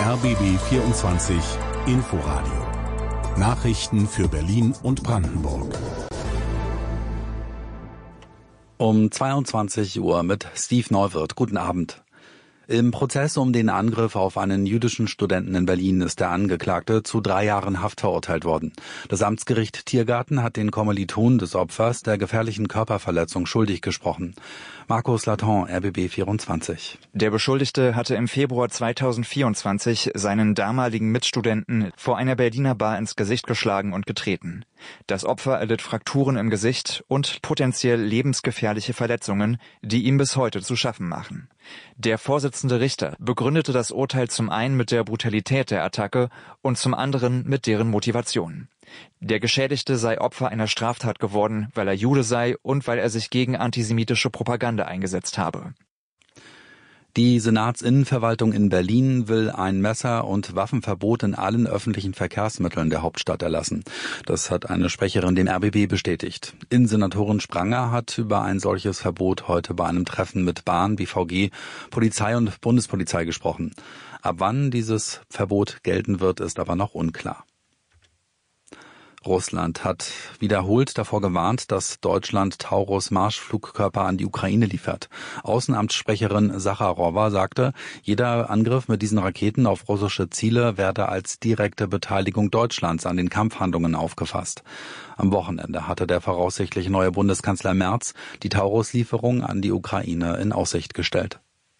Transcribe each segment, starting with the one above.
RBB 24 Inforadio. Nachrichten für Berlin und Brandenburg. Um 22 Uhr mit Steve Neuwirth. Guten Abend. Im Prozess um den Angriff auf einen jüdischen Studenten in Berlin ist der Angeklagte zu 3 Jahren Haft verurteilt worden. Das Amtsgericht Tiergarten hat den Kommilitonen des Opfers der gefährlichen Körperverletzung schuldig gesprochen. Markus Laton, RBB 24. Der Beschuldigte hatte im Februar 2024 seinen damaligen Mitstudenten vor einer Berliner Bar ins Gesicht geschlagen und getreten. Das Opfer erlitt Frakturen im Gesicht und potenziell lebensgefährliche Verletzungen, die ihm bis heute zu schaffen machen. Der Vorsitzende Richter begründete das Urteil zum einen mit der Brutalität der Attacke und zum anderen mit deren Motivation. Der Geschädigte sei Opfer einer Straftat geworden, weil er Jude sei und weil er sich gegen antisemitische Propaganda eingesetzt habe. Die Senatsinnenverwaltung in Berlin will ein Messer- und Waffenverbot in allen öffentlichen Verkehrsmitteln der Hauptstadt erlassen. Das hat eine Sprecherin dem RBB bestätigt. Innensenatorin Spranger hat über ein solches Verbot heute bei einem Treffen mit Bahn, BVG, Polizei und Bundespolizei gesprochen. Ab wann dieses Verbot gelten wird, ist aber noch unklar. Russland hat wiederholt davor gewarnt, dass Deutschland Taurus-Marschflugkörper an die Ukraine liefert. Außenamtssprecherin Sacharowa sagte, jeder Angriff mit diesen Raketen auf russische Ziele werde als direkte Beteiligung Deutschlands an den Kampfhandlungen aufgefasst. Am Wochenende hatte der voraussichtlich neue Bundeskanzler Merz die Taurus-Lieferung an die Ukraine in Aussicht gestellt.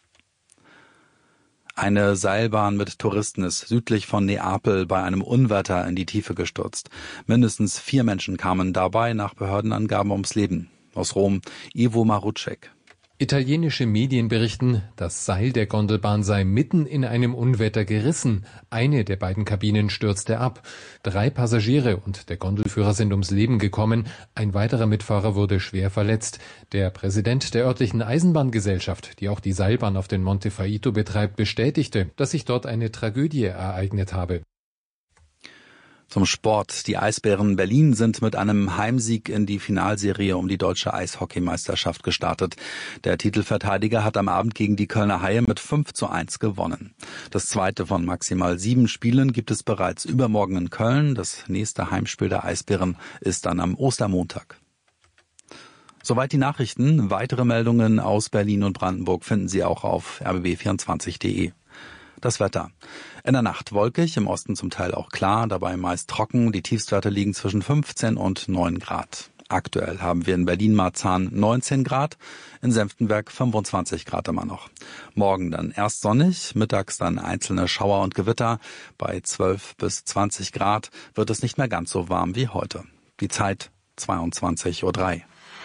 Eine Seilbahn mit Touristen ist südlich von Neapel bei einem Unwetter in die Tiefe gestürzt. Mindestens 4 Menschen kamen dabei nach Behördenangaben ums Leben. Aus Rom, Ivo Marucek. Italienische Medien berichten, das Seil der Gondelbahn sei mitten in einem Unwetter gerissen. Eine der beiden Kabinen stürzte ab. 3 Passagiere und der Gondelführer sind ums Leben gekommen. Ein weiterer Mitfahrer wurde schwer verletzt. Der Präsident der örtlichen Eisenbahngesellschaft, die auch die Seilbahn auf den Monte Faito betreibt, bestätigte, dass sich dort eine Tragödie ereignet habe. Zum Sport. Die Eisbären Berlin sind mit einem Heimsieg in die Finalserie um die deutsche Eishockeymeisterschaft gestartet. Der Titelverteidiger hat am Abend gegen die Kölner Haie mit 5:1 gewonnen. Das zweite von maximal 7 Spielen gibt es bereits übermorgen in Köln. Das nächste Heimspiel der Eisbären ist dann am Ostermontag. Soweit die Nachrichten. Weitere Meldungen aus Berlin und Brandenburg finden Sie auch auf rbb24.de. Das Wetter. In der Nacht wolkig, im Osten zum Teil auch klar, dabei meist trocken. Die Tiefstwerte liegen zwischen 15 und 9 Grad. Aktuell haben wir in Berlin-Marzahn 19 Grad, in Senftenberg 25 Grad immer noch. Morgen dann erst sonnig, mittags dann einzelne Schauer und Gewitter. Bei 12 bis 20 Grad wird es nicht mehr ganz so warm wie heute. Die Zeit 22:03 Uhr.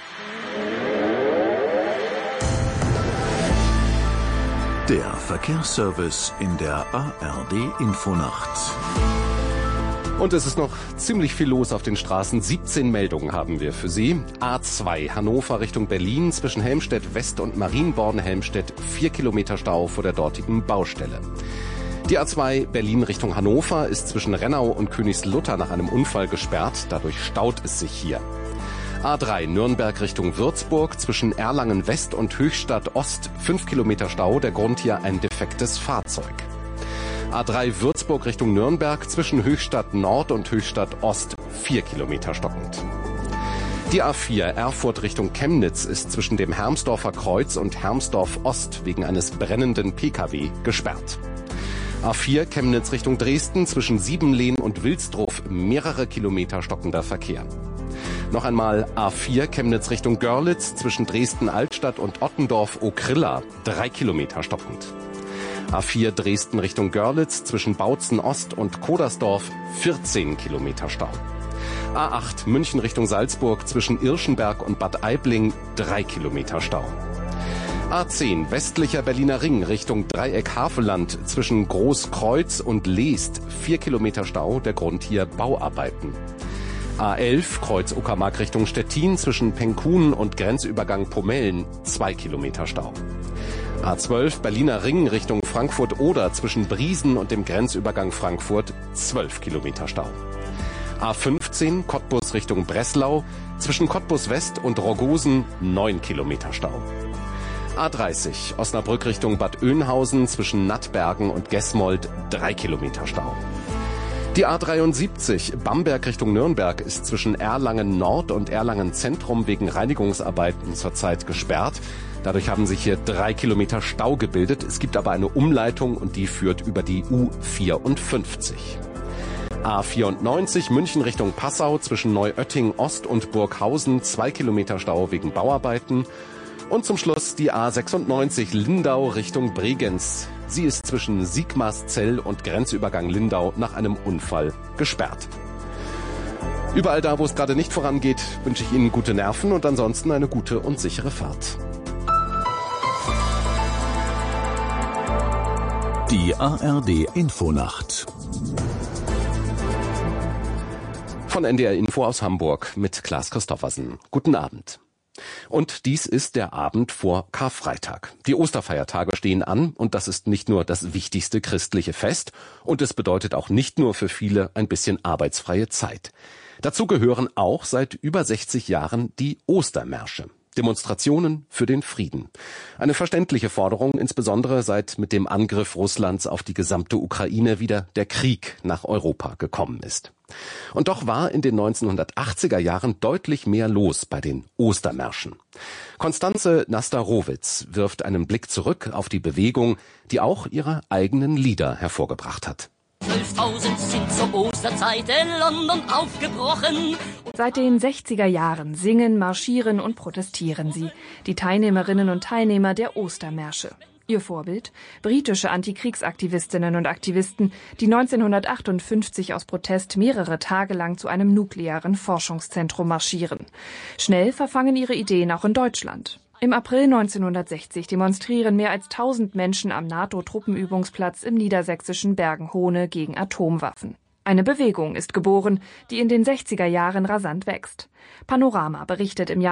Der Verkehrsservice in der ARD Infonacht. Und es ist noch ziemlich viel los auf den Straßen. 17 Meldungen haben wir für Sie. A2 Hannover Richtung Berlin zwischen Helmstedt West und Marienborn-Helmstedt 4 Kilometer Stau vor der dortigen Baustelle. Die A2 Berlin Richtung Hannover ist zwischen Rennau und Königslutter nach einem Unfall gesperrt. Dadurch staut es sich hier. A3 Nürnberg Richtung Würzburg zwischen Erlangen West und Höchstadt Ost 5 Kilometer Stau, der Grund hier ein defektes Fahrzeug. A3 Würzburg Richtung Nürnberg zwischen Höchstadt Nord und Höchstadt Ost 4 Kilometer stockend. Die A4 Erfurt Richtung Chemnitz ist zwischen dem Hermsdorfer Kreuz und Hermsdorf Ost wegen eines brennenden Pkw gesperrt. A4 Chemnitz Richtung Dresden zwischen Siebenlehn und Wilsdruff mehrere Kilometer stockender Verkehr. Noch einmal A4 Chemnitz Richtung Görlitz zwischen Dresden-Altstadt und Ottendorf-Okrilla 3 Kilometer stockend. A4 Dresden Richtung Görlitz zwischen Bautzen Ost und Kodersdorf 14 Kilometer Stau. A8 München Richtung Salzburg zwischen Irschenberg und Bad Aibling 3 Kilometer Stau. A10 westlicher Berliner Ring Richtung Dreieck Havelland zwischen Großkreuz und Leest 4 Kilometer Stau, der Grund hier Bauarbeiten. A11 Kreuz Uckermark Richtung Stettin zwischen Penkunen und Grenzübergang Pomellen 2 Kilometer Stau. A12 Berliner Ring Richtung Frankfurt-Oder zwischen Briesen und dem Grenzübergang Frankfurt 12 Kilometer Stau. A15 Cottbus Richtung Breslau zwischen Cottbus West und Rogosen 9 Kilometer Stau. A30, Osnabrück Richtung Bad Oeynhausen zwischen Nattbergen und Gesmold 3 Kilometer Stau. Die A73, Bamberg Richtung Nürnberg, ist zwischen Erlangen Nord und Erlangen Zentrum wegen Reinigungsarbeiten zurzeit gesperrt. Dadurch haben sich hier 3 Kilometer Stau gebildet. Es gibt aber eine Umleitung und die führt über die U54. A94 München Richtung Passau zwischen Neuötting Ost und Burghausen 2 Kilometer Stau wegen Bauarbeiten. Und zum Schluss die A96 Lindau Richtung Bregenz. Sie ist zwischen Sigmarszell und Grenzübergang Lindau nach einem Unfall gesperrt. Überall da, wo es gerade nicht vorangeht, wünsche ich Ihnen gute Nerven und ansonsten eine gute und sichere Fahrt. Die ARD Infonacht. Von NDR Info aus Hamburg mit Klaas Christoffersen. Guten Abend. Und dies ist der Abend vor Karfreitag. Die Osterfeiertage stehen an und das ist nicht nur das wichtigste christliche Fest und es bedeutet auch nicht nur für viele ein bisschen arbeitsfreie Zeit. Dazu gehören auch seit über 60 Jahren die Ostermärsche. Demonstrationen für den Frieden. Eine verständliche Forderung, insbesondere seit mit dem Angriff Russlands auf die gesamte Ukraine wieder der Krieg nach Europa gekommen ist. Und doch war in den 1980er Jahren deutlich mehr los bei den Ostermärschen. Konstanze Nasterowitz wirft einen Blick zurück auf die Bewegung, die auch ihre eigenen Lieder hervorgebracht hat. 12.000 sind zur Osterzeit in London aufgebrochen. Seit den 60er Jahren singen, marschieren und protestieren sie, die Teilnehmerinnen und Teilnehmer der Ostermärsche. Ihr Vorbild? Britische Antikriegsaktivistinnen und Aktivisten, die 1958 aus Protest mehrere Tage lang zu einem nuklearen Forschungszentrum marschieren. Schnell verfangen ihre Ideen auch in Deutschland. Im April 1960 demonstrieren mehr als 1000 Menschen am NATO-Truppenübungsplatz im niedersächsischen Bergen-Hohne gegen Atomwaffen. Eine Bewegung ist geboren, die in den 60er Jahren rasant wächst. Panorama berichtet im Jahr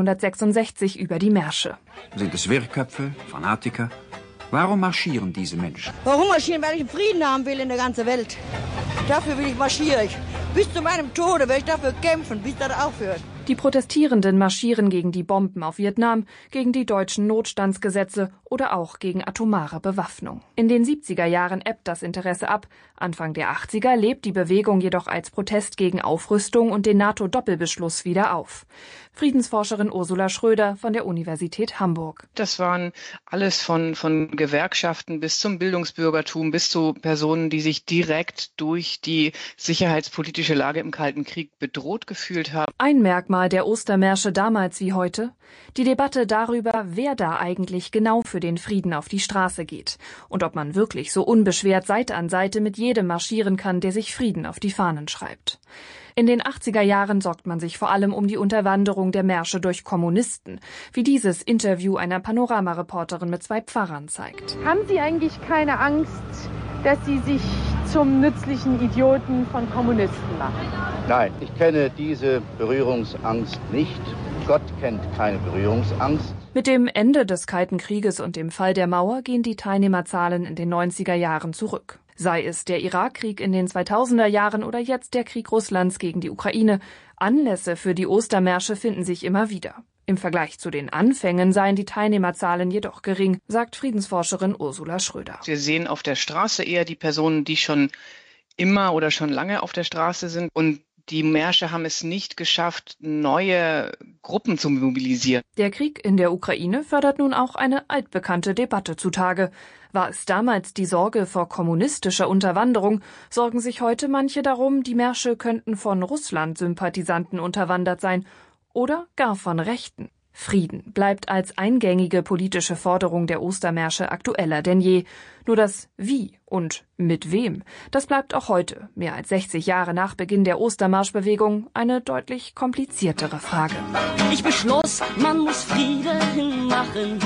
1966 über die Märsche. Sind es Wirrköpfe, Fanatiker? Warum marschieren diese Menschen? Warum marschieren? Weil ich einen Frieden haben will in der ganzen Welt. Dafür will ich marschieren. Bis zu meinem Tode werde ich dafür kämpfen, bis das aufhört. Die Protestierenden marschieren gegen die Bomben auf Vietnam, gegen die deutschen Notstandsgesetze oder auch gegen atomare Bewaffnung. In den 70er Jahren ebbt das Interesse ab. Anfang der 80er lebt die Bewegung jedoch als Protest gegen Aufrüstung und den NATO-Doppelbeschluss wieder auf. Friedensforscherin Ursula Schröder von der Universität Hamburg. Das waren alles von Gewerkschaften bis zum Bildungsbürgertum, bis zu Personen, die sich direkt durch die sicherheitspolitische Lage im Kalten Krieg bedroht gefühlt haben. Ein Merkmal der Ostermärsche damals wie heute? Die Debatte darüber, wer da eigentlich genau für den Frieden auf die Straße geht und ob man wirklich so unbeschwert Seite an Seite mit jedem marschieren kann, der sich Frieden auf die Fahnen schreibt. In den 80er Jahren sorgt man sich vor allem um die Unterwanderung der Märsche durch Kommunisten, wie dieses Interview einer Panorama-Reporterin mit 2 Pfarrern zeigt. Haben Sie eigentlich keine Angst, dass Sie sich zum nützlichen Idioten von Kommunisten machen? Nein, ich kenne diese Berührungsangst nicht. Gott kennt keine Berührungsangst. Mit dem Ende des Kalten Krieges und dem Fall der Mauer gehen die Teilnehmerzahlen in den 90er Jahren zurück. Sei es der Irakkrieg in den 2000er Jahren oder jetzt der Krieg Russlands gegen die Ukraine, Anlässe für die Ostermärsche finden sich immer wieder. Im Vergleich zu den Anfängen seien die Teilnehmerzahlen jedoch gering, sagt Friedensforscherin Ursula Schröder. Wir sehen auf der Straße eher die Personen, die schon immer oder schon lange auf der Straße sind, und die Märsche haben es nicht geschafft, neue Gruppen zu mobilisieren. Der Krieg in der Ukraine fördert nun auch eine altbekannte Debatte zutage. War es damals die Sorge vor kommunistischer Unterwanderung, sorgen sich heute manche darum, die Märsche könnten von Russland-Sympathisanten unterwandert sein oder gar von Rechten. Frieden bleibt als eingängige politische Forderung der Ostermärsche aktueller denn je. Nur das Wie und mit wem, das bleibt auch heute, mehr als 60 Jahre nach Beginn der Ostermarschbewegung, eine deutlich kompliziertere Frage. Ich beschloss, man muss Frieden machen.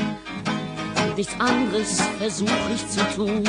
Nichts anderes versuche ich zu tun.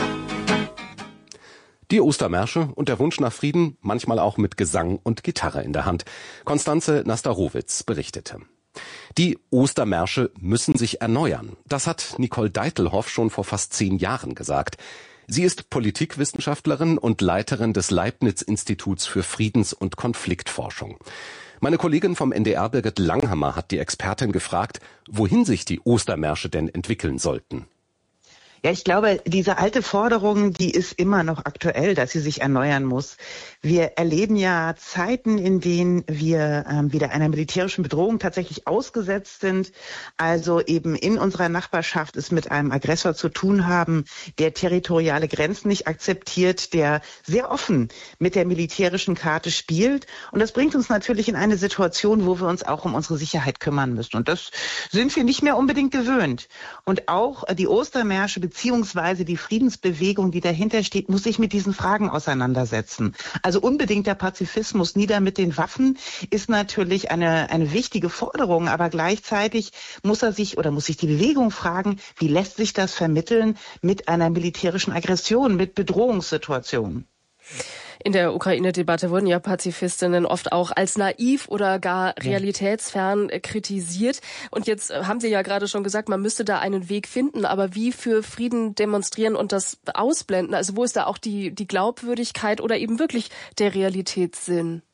Die Ostermärsche und der Wunsch nach Frieden, manchmal auch mit Gesang und Gitarre in der Hand. Konstanze Nasterowitz berichtete. Die Ostermärsche müssen sich erneuern. Das hat Nicole Deitelhoff schon vor fast 10 Jahren gesagt. Sie ist Politikwissenschaftlerin und Leiterin des Leibniz-Instituts für Friedens- und Konfliktforschung. Meine Kollegin vom NDR, Birgit Langhammer, hat die Expertin gefragt, wohin sich die Ostermärsche denn entwickeln sollten. Ja, ich glaube, diese alte Forderung, die ist immer noch aktuell, dass sie sich erneuern muss. Wir erleben ja Zeiten, in denen wir wieder einer militärischen Bedrohung tatsächlich ausgesetzt sind. Also eben in unserer Nachbarschaft es mit einem Aggressor zu tun haben, der territoriale Grenzen nicht akzeptiert, der sehr offen mit der militärischen Karte spielt. Und das bringt uns natürlich in eine Situation, wo wir uns auch um unsere Sicherheit kümmern müssen. Und das sind wir nicht mehr unbedingt gewöhnt. Und auch die Ostermärsche beziehungsweise die Friedensbewegung, die dahinter steht, muss sich mit diesen Fragen auseinandersetzen. Also unbedingter Pazifismus nieder mit den Waffen ist natürlich eine wichtige Forderung, aber gleichzeitig muss sich die Bewegung fragen, wie lässt sich das vermitteln mit einer militärischen Aggression, mit Bedrohungssituationen? In der Ukraine-Debatte wurden ja Pazifistinnen oft auch als naiv oder gar realitätsfern kritisiert. Und jetzt haben Sie ja gerade schon gesagt, man müsste da einen Weg finden. Aber wie für Frieden demonstrieren und das ausblenden? Also wo ist da auch die Glaubwürdigkeit oder eben wirklich der Realitätssinn?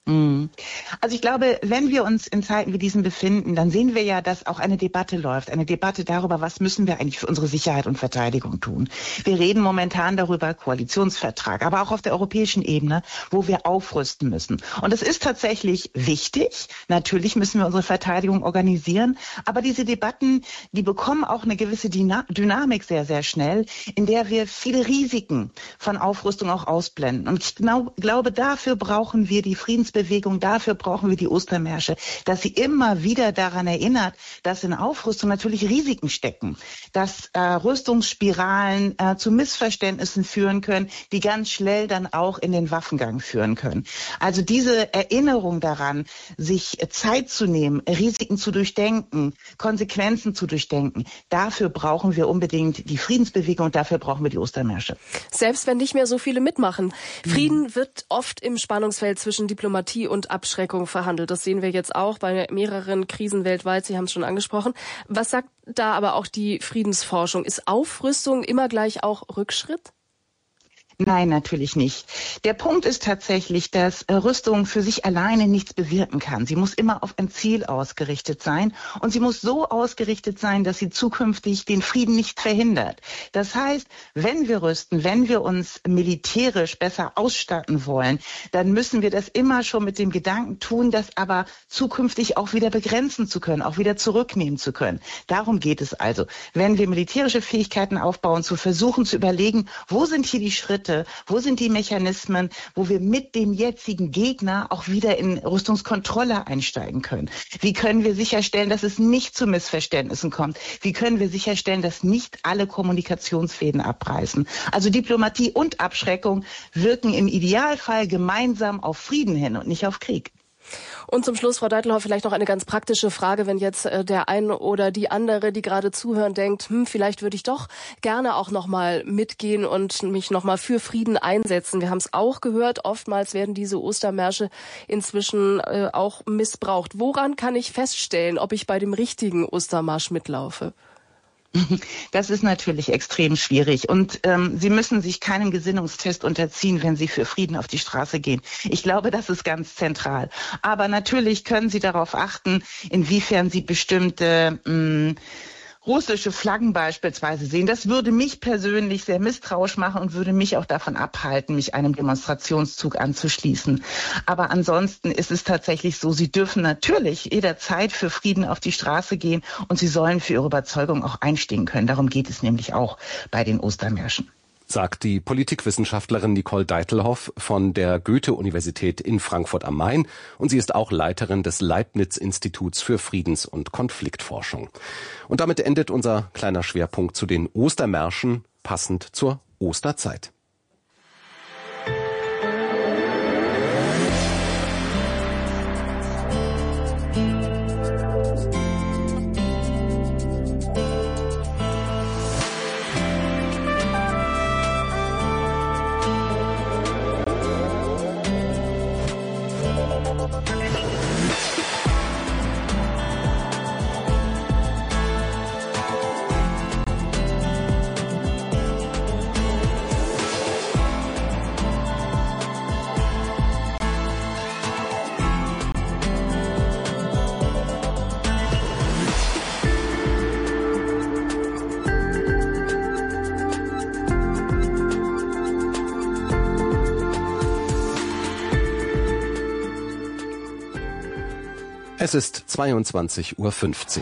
Also ich glaube, wenn wir uns in Zeiten wie diesen befinden, dann sehen wir ja, dass auch eine Debatte läuft. Eine Debatte darüber, was müssen wir eigentlich für unsere Sicherheit und Verteidigung tun. Wir reden momentan darüber, Koalitionsvertrag, aber auch auf der europäischen Ebene, wo wir aufrüsten müssen. Und es ist tatsächlich wichtig. Natürlich müssen wir unsere Verteidigung organisieren. Aber diese Debatten, die bekommen auch eine gewisse Dynamik sehr, sehr schnell, in der wir viele Risiken von Aufrüstung auch ausblenden. Und ich glaube, dafür brauchen wir die Friedensbewegung, dafür brauchen wir die Ostermärsche, dass sie immer wieder daran erinnert, dass in Aufrüstung natürlich Risiken stecken, dass Rüstungsspiralen zu Missverständnissen führen können, die ganz schnell dann auch in den Waffengang führen können. Also diese Erinnerung daran, sich Zeit zu nehmen, Risiken zu durchdenken, Konsequenzen zu durchdenken, dafür brauchen wir unbedingt die Friedensbewegung und dafür brauchen wir die Ostermärsche. Selbst wenn nicht mehr so viele mitmachen. Frieden wird oft im Spannungsfeld zwischen Diplomatie und Abschreckung verhandelt. Das sehen wir jetzt auch bei mehreren Krisen weltweit. Sie haben es schon angesprochen. Was sagt da aber auch die Friedensforschung? Ist Aufrüstung immer gleich auch Rückschritt? Nein, natürlich nicht. Der Punkt ist tatsächlich, dass Rüstung für sich alleine nichts bewirken kann. Sie muss immer auf ein Ziel ausgerichtet sein und sie muss so ausgerichtet sein, dass sie zukünftig den Frieden nicht verhindert. Das heißt, wenn wir rüsten, wenn wir uns militärisch besser ausstatten wollen, dann müssen wir das immer schon mit dem Gedanken tun, das aber zukünftig auch wieder begrenzen zu können, auch wieder zurücknehmen zu können. Darum geht es also. Wenn wir militärische Fähigkeiten aufbauen, zu versuchen zu überlegen, wo sind hier die Schritte, wo sind die Mechanismen, wo wir mit dem jetzigen Gegner auch wieder in Rüstungskontrolle einsteigen können? Wie können wir sicherstellen, dass es nicht zu Missverständnissen kommt? Wie können wir sicherstellen, dass nicht alle Kommunikationsfäden abreißen? Also Diplomatie und Abschreckung wirken im Idealfall gemeinsam auf Frieden hin und nicht auf Krieg. Und zum Schluss, Frau Deitelhoff, vielleicht noch eine ganz praktische Frage, wenn jetzt der eine oder die andere, die gerade zuhören, denkt, vielleicht würde ich doch gerne auch nochmal mitgehen und mich nochmal für Frieden einsetzen. Wir haben es auch gehört, oftmals werden diese Ostermärsche inzwischen auch missbraucht. Woran kann ich feststellen, ob ich bei dem richtigen Ostermarsch mitlaufe? Das ist natürlich extrem schwierig und Sie müssen sich keinem Gesinnungstest unterziehen, wenn Sie für Frieden auf die Straße gehen. Ich glaube, das ist ganz zentral. Aber natürlich können Sie darauf achten, inwiefern Sie bestimmte russische Flaggen beispielsweise sehen. Das würde mich persönlich sehr misstrauisch machen und würde mich auch davon abhalten, mich einem Demonstrationszug anzuschließen. Aber ansonsten ist es tatsächlich so, Sie dürfen natürlich jederzeit für Frieden auf die Straße gehen und Sie sollen für Ihre Überzeugung auch einstehen können. Darum geht es nämlich auch bei den Ostermärschen. Sagt die Politikwissenschaftlerin Nicole Deitelhoff von der Goethe-Universität in Frankfurt am Main. Und sie ist auch Leiterin des Leibniz-Instituts für Friedens- und Konfliktforschung. Und damit endet unser kleiner Schwerpunkt zu den Ostermärschen, passend zur Osterzeit. Es ist 22:15 Uhr.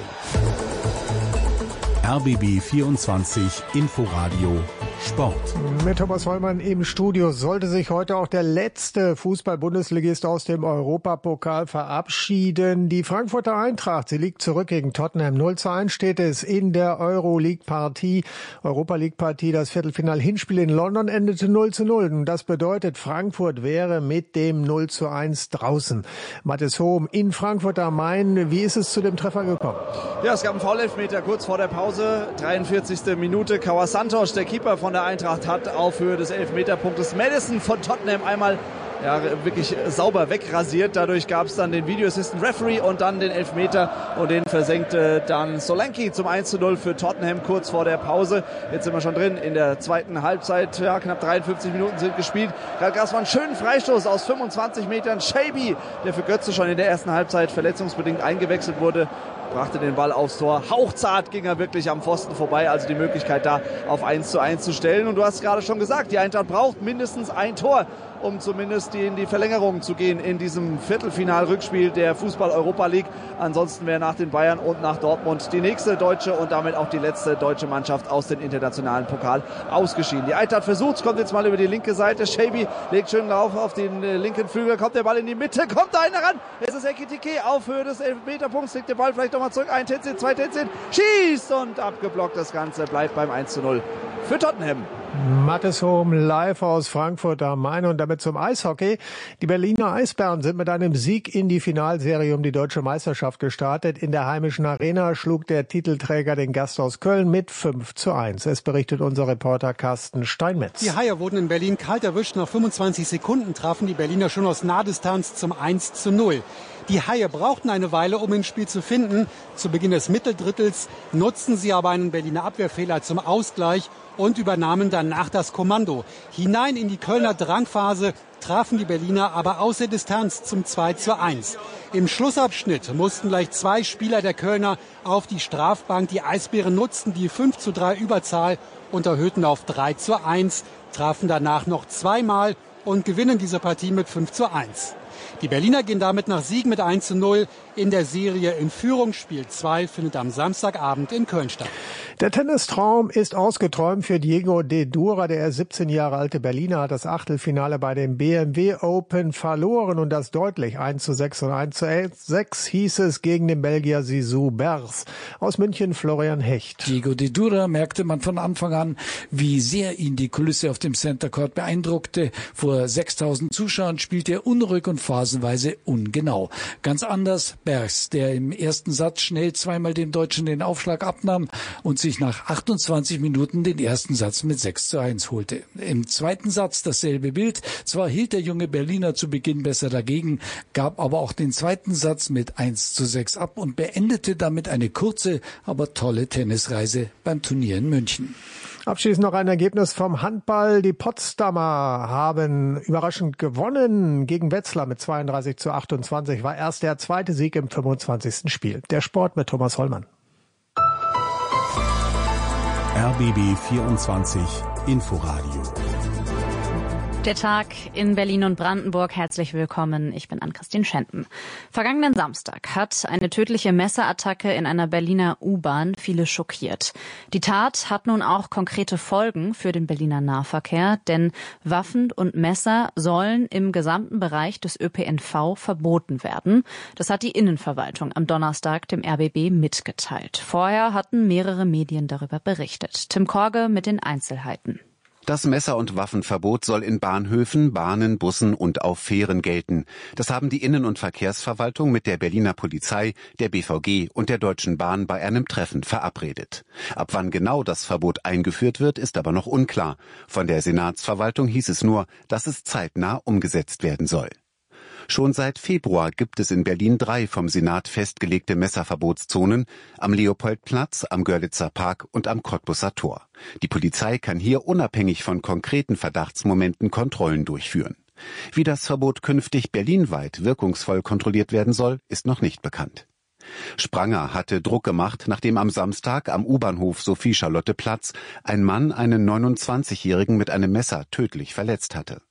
RBB 24 Inforadio Sport. Mit Thomas Hollmann im Studio. Sollte sich heute auch der letzte Fußball-Bundesligist aus dem Europapokal verabschieden. Die Frankfurter Eintracht, sie liegt zurück gegen Tottenham. 0:1 steht es in der Europa-League-Partie. Das Viertelfinal-Hinspiel in London endete 0:0. Und das bedeutet, Frankfurt wäre mit dem 0:1 draußen. Mathis Hohm in Frankfurt am Main. Wie ist es zu dem Treffer gekommen? Ja, es gab einen Foul-Elfmeter kurz vor der Pause. 43. Minute. Kauer Santos, der Keeper von der Eintracht, hat auf Höhe des Elfmeterpunktes Madison von Tottenham einmal wirklich sauber wegrasiert. Dadurch gab es dann den Video Assistant Referee und dann den Elfmeter und den versenkte dann Solanke zum 1:0 für Tottenham kurz vor der Pause. Jetzt sind wir schon drin in der zweiten Halbzeit. Ja, knapp 53 Minuten sind gespielt. Gerade gab es mal einen schönen Freistoß aus 25 Metern. Shaby, der für Götze schon in der ersten Halbzeit verletzungsbedingt eingewechselt wurde, brachte den Ball aufs Tor. Hauchzart ging er wirklich am Pfosten vorbei, also die Möglichkeit da auf 1:1 zu stellen. Und du hast gerade schon gesagt, die Eintracht braucht mindestens ein Tor, um zumindest in die Verlängerung zu gehen in diesem Viertelfinal-Rückspiel der Fußball-Europa League. Ansonsten wäre nach den Bayern und nach Dortmund die nächste deutsche und damit auch die letzte deutsche Mannschaft aus dem internationalen Pokal ausgeschieden. Die Eintracht versucht, kommt jetzt mal über die linke Seite. Shaby legt schön Lauf auf den linken Flügel, kommt der Ball in die Mitte, kommt da einer ran. Es ist Ekitike auf Höhe des Elfmeterpunkts, legt der Ball vielleicht nochmal zurück. Ein Tänzchen, zwei Tänzchen, schießt und abgeblockt. Das Ganze bleibt beim 1:0 für Tottenham. Mathis Hohm live aus Frankfurt am Main und damit zum Eishockey. Die Berliner Eisbären sind mit einem Sieg in die Finalserie um die deutsche Meisterschaft gestartet. In der heimischen Arena schlug der Titelträger den Gast aus Köln mit 5:1. Es berichtet unser Reporter Carsten Steinmetz. Die Haie wurden in Berlin kalt erwischt. Nach 25 Sekunden trafen die Berliner schon aus Nahdistanz zum 1:0. Die Haie brauchten eine Weile, um ins Spiel zu finden. Zu Beginn des Mitteldrittels nutzten sie aber einen Berliner Abwehrfehler zum Ausgleich und übernahmen danach das Kommando. Hinein in die Kölner Drangphase trafen die Berliner aber aus der Distanz zum 2:1. Im Schlussabschnitt mussten gleich zwei Spieler der Kölner auf die Strafbank. Die Eisbären nutzten die 5:3 Überzahl und erhöhten auf 3:1, trafen danach noch zweimal und gewinnen diese Partie mit 5:1. Die Berliner gehen damit nach Sieg mit 1:0 in der Serie in Führung. Spiel 2 findet am Samstagabend in Köln statt. Der Tennistraum ist ausgeträumt für Diego de Dura. Der 17 Jahre alte Berliner hat das Achtelfinale bei dem BMW Open verloren und das deutlich 1:6 und 1:6 hieß es gegen den Belgier Zizou Bers. Aus München Florian Hecht. Diego de Dura merkte man von Anfang an, wie sehr ihn die Kulisse auf dem Center Court beeindruckte. Vor 6.000 Zuschauern spielte er unruhig und phasenweise ungenau. Ganz anders Bers, der im ersten Satz schnell zweimal dem Deutschen den Aufschlag abnahm und sich nach 28 Minuten den ersten Satz mit 6:1 holte. Im zweiten Satz dasselbe Bild. Zwar hielt der junge Berliner zu Beginn besser dagegen, gab aber auch den zweiten Satz mit 1:6 ab und beendete damit eine kurze, aber tolle Tennisreise beim Turnier in München. Abschließend noch ein Ergebnis vom Handball. Die Potsdamer haben überraschend gewonnen gegen Wetzlar mit 32:28. War erst der zweite Sieg im 25. Spiel. Der Sport mit Thomas Hollmann. RBB 24 Inforadio. Der Tag in Berlin und Brandenburg. Herzlich willkommen. Ich bin Ann-Christine Schenten. Vergangenen Samstag hat eine tödliche Messerattacke in einer Berliner U-Bahn viele schockiert. Die Tat hat nun auch konkrete Folgen für den Berliner Nahverkehr, denn Waffen und Messer sollen im gesamten Bereich des ÖPNV verboten werden. Das hat die Innenverwaltung am Donnerstag dem RBB mitgeteilt. Vorher hatten mehrere Medien darüber berichtet. Tim Korge mit den Einzelheiten. Das Messer- und Waffenverbot soll in Bahnhöfen, Bahnen, Bussen und auf Fähren gelten. Das haben die Innen- und Verkehrsverwaltung mit der Berliner Polizei, der BVG und der Deutschen Bahn bei einem Treffen verabredet. Ab wann genau das Verbot eingeführt wird, ist aber noch unklar. Von der Senatsverwaltung hieß es nur, dass es zeitnah umgesetzt werden soll. Schon seit Februar gibt es in Berlin 3 vom Senat festgelegte Messerverbotszonen: am Leopoldplatz, am Görlitzer Park und am Cottbusser Tor. Die Polizei kann hier unabhängig von konkreten Verdachtsmomenten Kontrollen durchführen. Wie das Verbot künftig berlinweit wirkungsvoll kontrolliert werden soll, ist noch nicht bekannt. Spranger hatte Druck gemacht, nachdem am Samstag am U-Bahnhof Sophie-Charlotte-Platz ein Mann einen 29-Jährigen mit einem Messer tödlich verletzt hatte.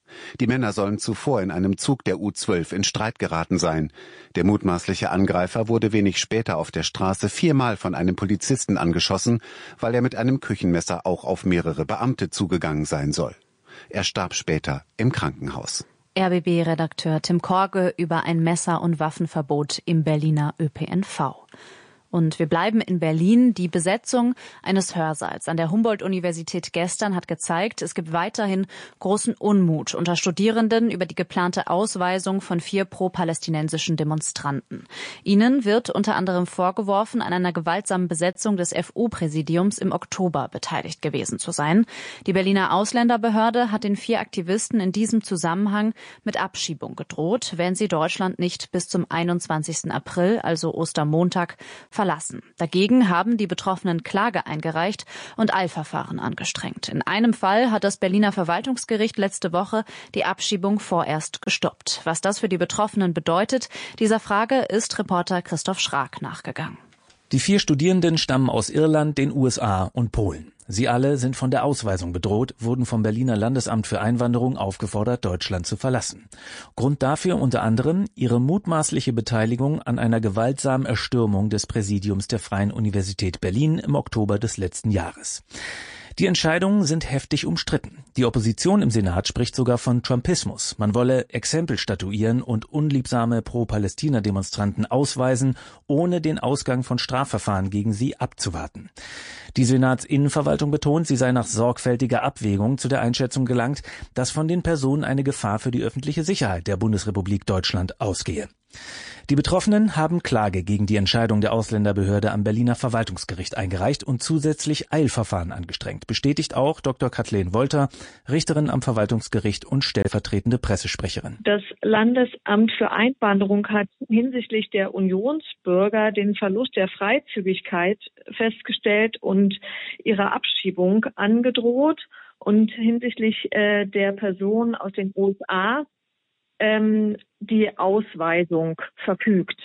Die Männer sollen zuvor in einem Zug der U12 in Streit geraten sein. Der mutmaßliche Angreifer wurde wenig später auf der Straße 4-mal von einem Polizisten angeschossen, weil er mit einem Küchenmesser auch auf mehrere Beamte zugegangen sein soll. Er starb später im Krankenhaus. RBB-Redakteur Tim Korke über ein Messer- und Waffenverbot im Berliner ÖPNV. Und wir bleiben in Berlin. Die Besetzung eines Hörsaals an der Humboldt-Universität gestern hat gezeigt, es gibt weiterhin großen Unmut unter Studierenden über die geplante Ausweisung von 4 pro-palästinensischen Demonstranten. Ihnen wird unter anderem vorgeworfen, an einer gewaltsamen Besetzung des FU-Präsidiums im Oktober beteiligt gewesen zu sein. Die Berliner Ausländerbehörde hat den 4 Aktivisten in diesem Zusammenhang mit Abschiebung gedroht, wenn sie Deutschland nicht bis zum 21. April, also Ostermontag, verlassen. Dagegen haben die Betroffenen Klage eingereicht und Eilverfahren angestrengt. In einem Fall hat das Berliner Verwaltungsgericht letzte Woche die Abschiebung vorerst gestoppt. Was das für die Betroffenen bedeutet, dieser Frage ist Reporter Christoph Schrag nachgegangen. Die 4 Studierenden stammen aus Irland, den USA und Polen. Sie alle sind von der Ausweisung bedroht, wurden vom Berliner Landesamt für Einwanderung aufgefordert, Deutschland zu verlassen. Grund dafür unter anderem ihre mutmaßliche Beteiligung an einer gewaltsamen Erstürmung des Präsidiums der Freien Universität Berlin im Oktober des letzten Jahres. Die Entscheidungen sind heftig umstritten. Die Opposition im Senat spricht sogar von Trumpismus. Man wolle Exempel statuieren und unliebsame Pro-Palästina-Demonstranten ausweisen, ohne den Ausgang von Strafverfahren gegen sie abzuwarten. Die Senatsinnenverwaltung betont, sie sei nach sorgfältiger Abwägung zu der Einschätzung gelangt, dass von den Personen eine Gefahr für die öffentliche Sicherheit der Bundesrepublik Deutschland ausgehe. Die Betroffenen haben Klage gegen die Entscheidung der Ausländerbehörde am Berliner Verwaltungsgericht eingereicht und zusätzlich Eilverfahren angestrengt. Bestätigt auch Dr. Kathleen Wolter, Richterin am Verwaltungsgericht und stellvertretende Pressesprecherin. Das Landesamt für Einwanderung hat hinsichtlich der Unionsbürger den Verlust der Freizügigkeit festgestellt und ihre Abschiebung angedroht. Und hinsichtlich der Person aus den USA die Ausweisung verfügt.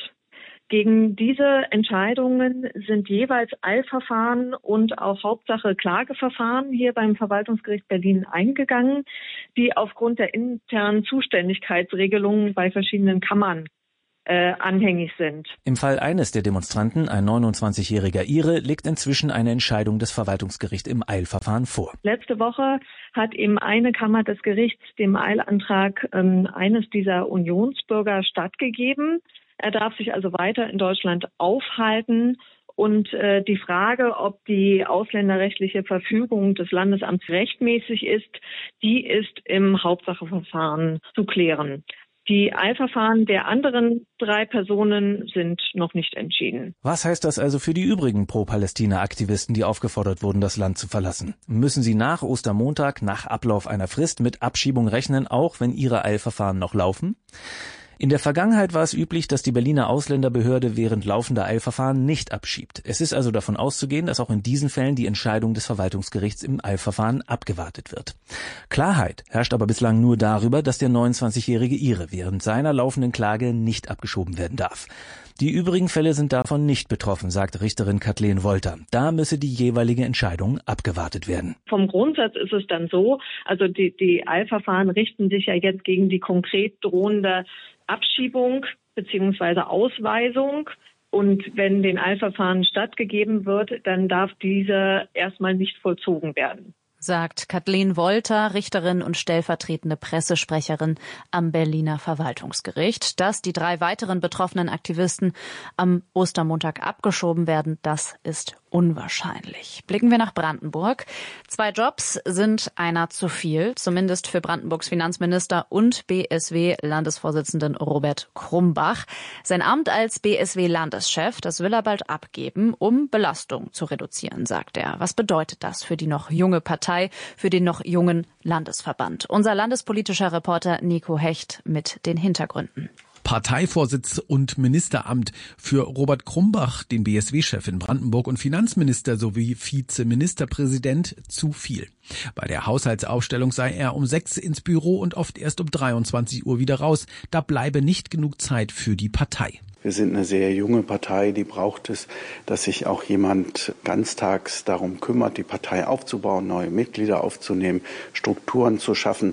Gegen diese Entscheidungen sind jeweils Eilverfahren und auch Hauptsache Klageverfahren hier beim Verwaltungsgericht Berlin eingegangen, die aufgrund der internen Zuständigkeitsregelungen bei verschiedenen Kammern anhängig sind. Im Fall eines der Demonstranten, ein 29-jähriger Ire, liegt inzwischen eine Entscheidung des Verwaltungsgerichts im Eilverfahren vor. Letzte Woche hat eben eine Kammer des Gerichts dem Eilantrag eines dieser Unionsbürger stattgegeben. Er darf sich also weiter in Deutschland aufhalten. Und die Frage, ob die ausländerrechtliche Verfügung des Landesamts rechtmäßig ist, die ist im Hauptsacheverfahren zu klären. Die Eilverfahren der anderen 3 Personen sind noch nicht entschieden. Was heißt das also für die übrigen Pro-Palästina-Aktivisten, die aufgefordert wurden, das Land zu verlassen? Müssen sie nach Ostermontag, nach Ablauf einer Frist, mit Abschiebung rechnen, auch wenn ihre Eilverfahren noch laufen? In der Vergangenheit war es üblich, dass die Berliner Ausländerbehörde während laufender Eilverfahren nicht abschiebt. Es ist also davon auszugehen, dass auch in diesen Fällen die Entscheidung des Verwaltungsgerichts im Eilverfahren abgewartet wird. Klarheit herrscht aber bislang nur darüber, dass der 29-jährige Ire während seiner laufenden Klage nicht abgeschoben werden darf. Die übrigen Fälle sind davon nicht betroffen, sagt Richterin Kathleen Wolter. Da müsse die jeweilige Entscheidung abgewartet werden. Vom Grundsatz ist es dann so, also die Eilverfahren richten sich ja jetzt gegen die konkret drohende Abschiebung bzw. Ausweisung. Und wenn den Eilverfahren stattgegeben wird, dann darf diese erstmal nicht vollzogen werden. Sagt Kathleen Wolter, Richterin und stellvertretende Pressesprecherin am Berliner Verwaltungsgericht. Dass die 3 weiteren betroffenen Aktivisten am Ostermontag abgeschoben werden, das ist unwahrscheinlich. Blicken wir nach Brandenburg. 2 Jobs sind einer zu viel, zumindest für Brandenburgs Finanzminister und BSW-Landesvorsitzenden Robert Krumbach. Sein Amt als BSW-Landeschef, das will er bald abgeben, um Belastung zu reduzieren, sagt er. Was bedeutet das für die noch junge Partei, für den noch jungen Landesverband? Unser landespolitischer Reporter Nico Hecht mit den Hintergründen. Parteivorsitz und Ministeramt für Robert Krumbach, den BSW-Chef in Brandenburg und Finanzminister sowie Vizeministerpräsident, zu viel. Bei der Haushaltsaufstellung sei er um 6 ins Büro und oft erst um 23 Uhr wieder raus. Da bleibe nicht genug Zeit für die Partei. Wir sind eine sehr junge Partei, die braucht es, dass sich auch jemand ganztags darum kümmert, die Partei aufzubauen, neue Mitglieder aufzunehmen, Strukturen zu schaffen.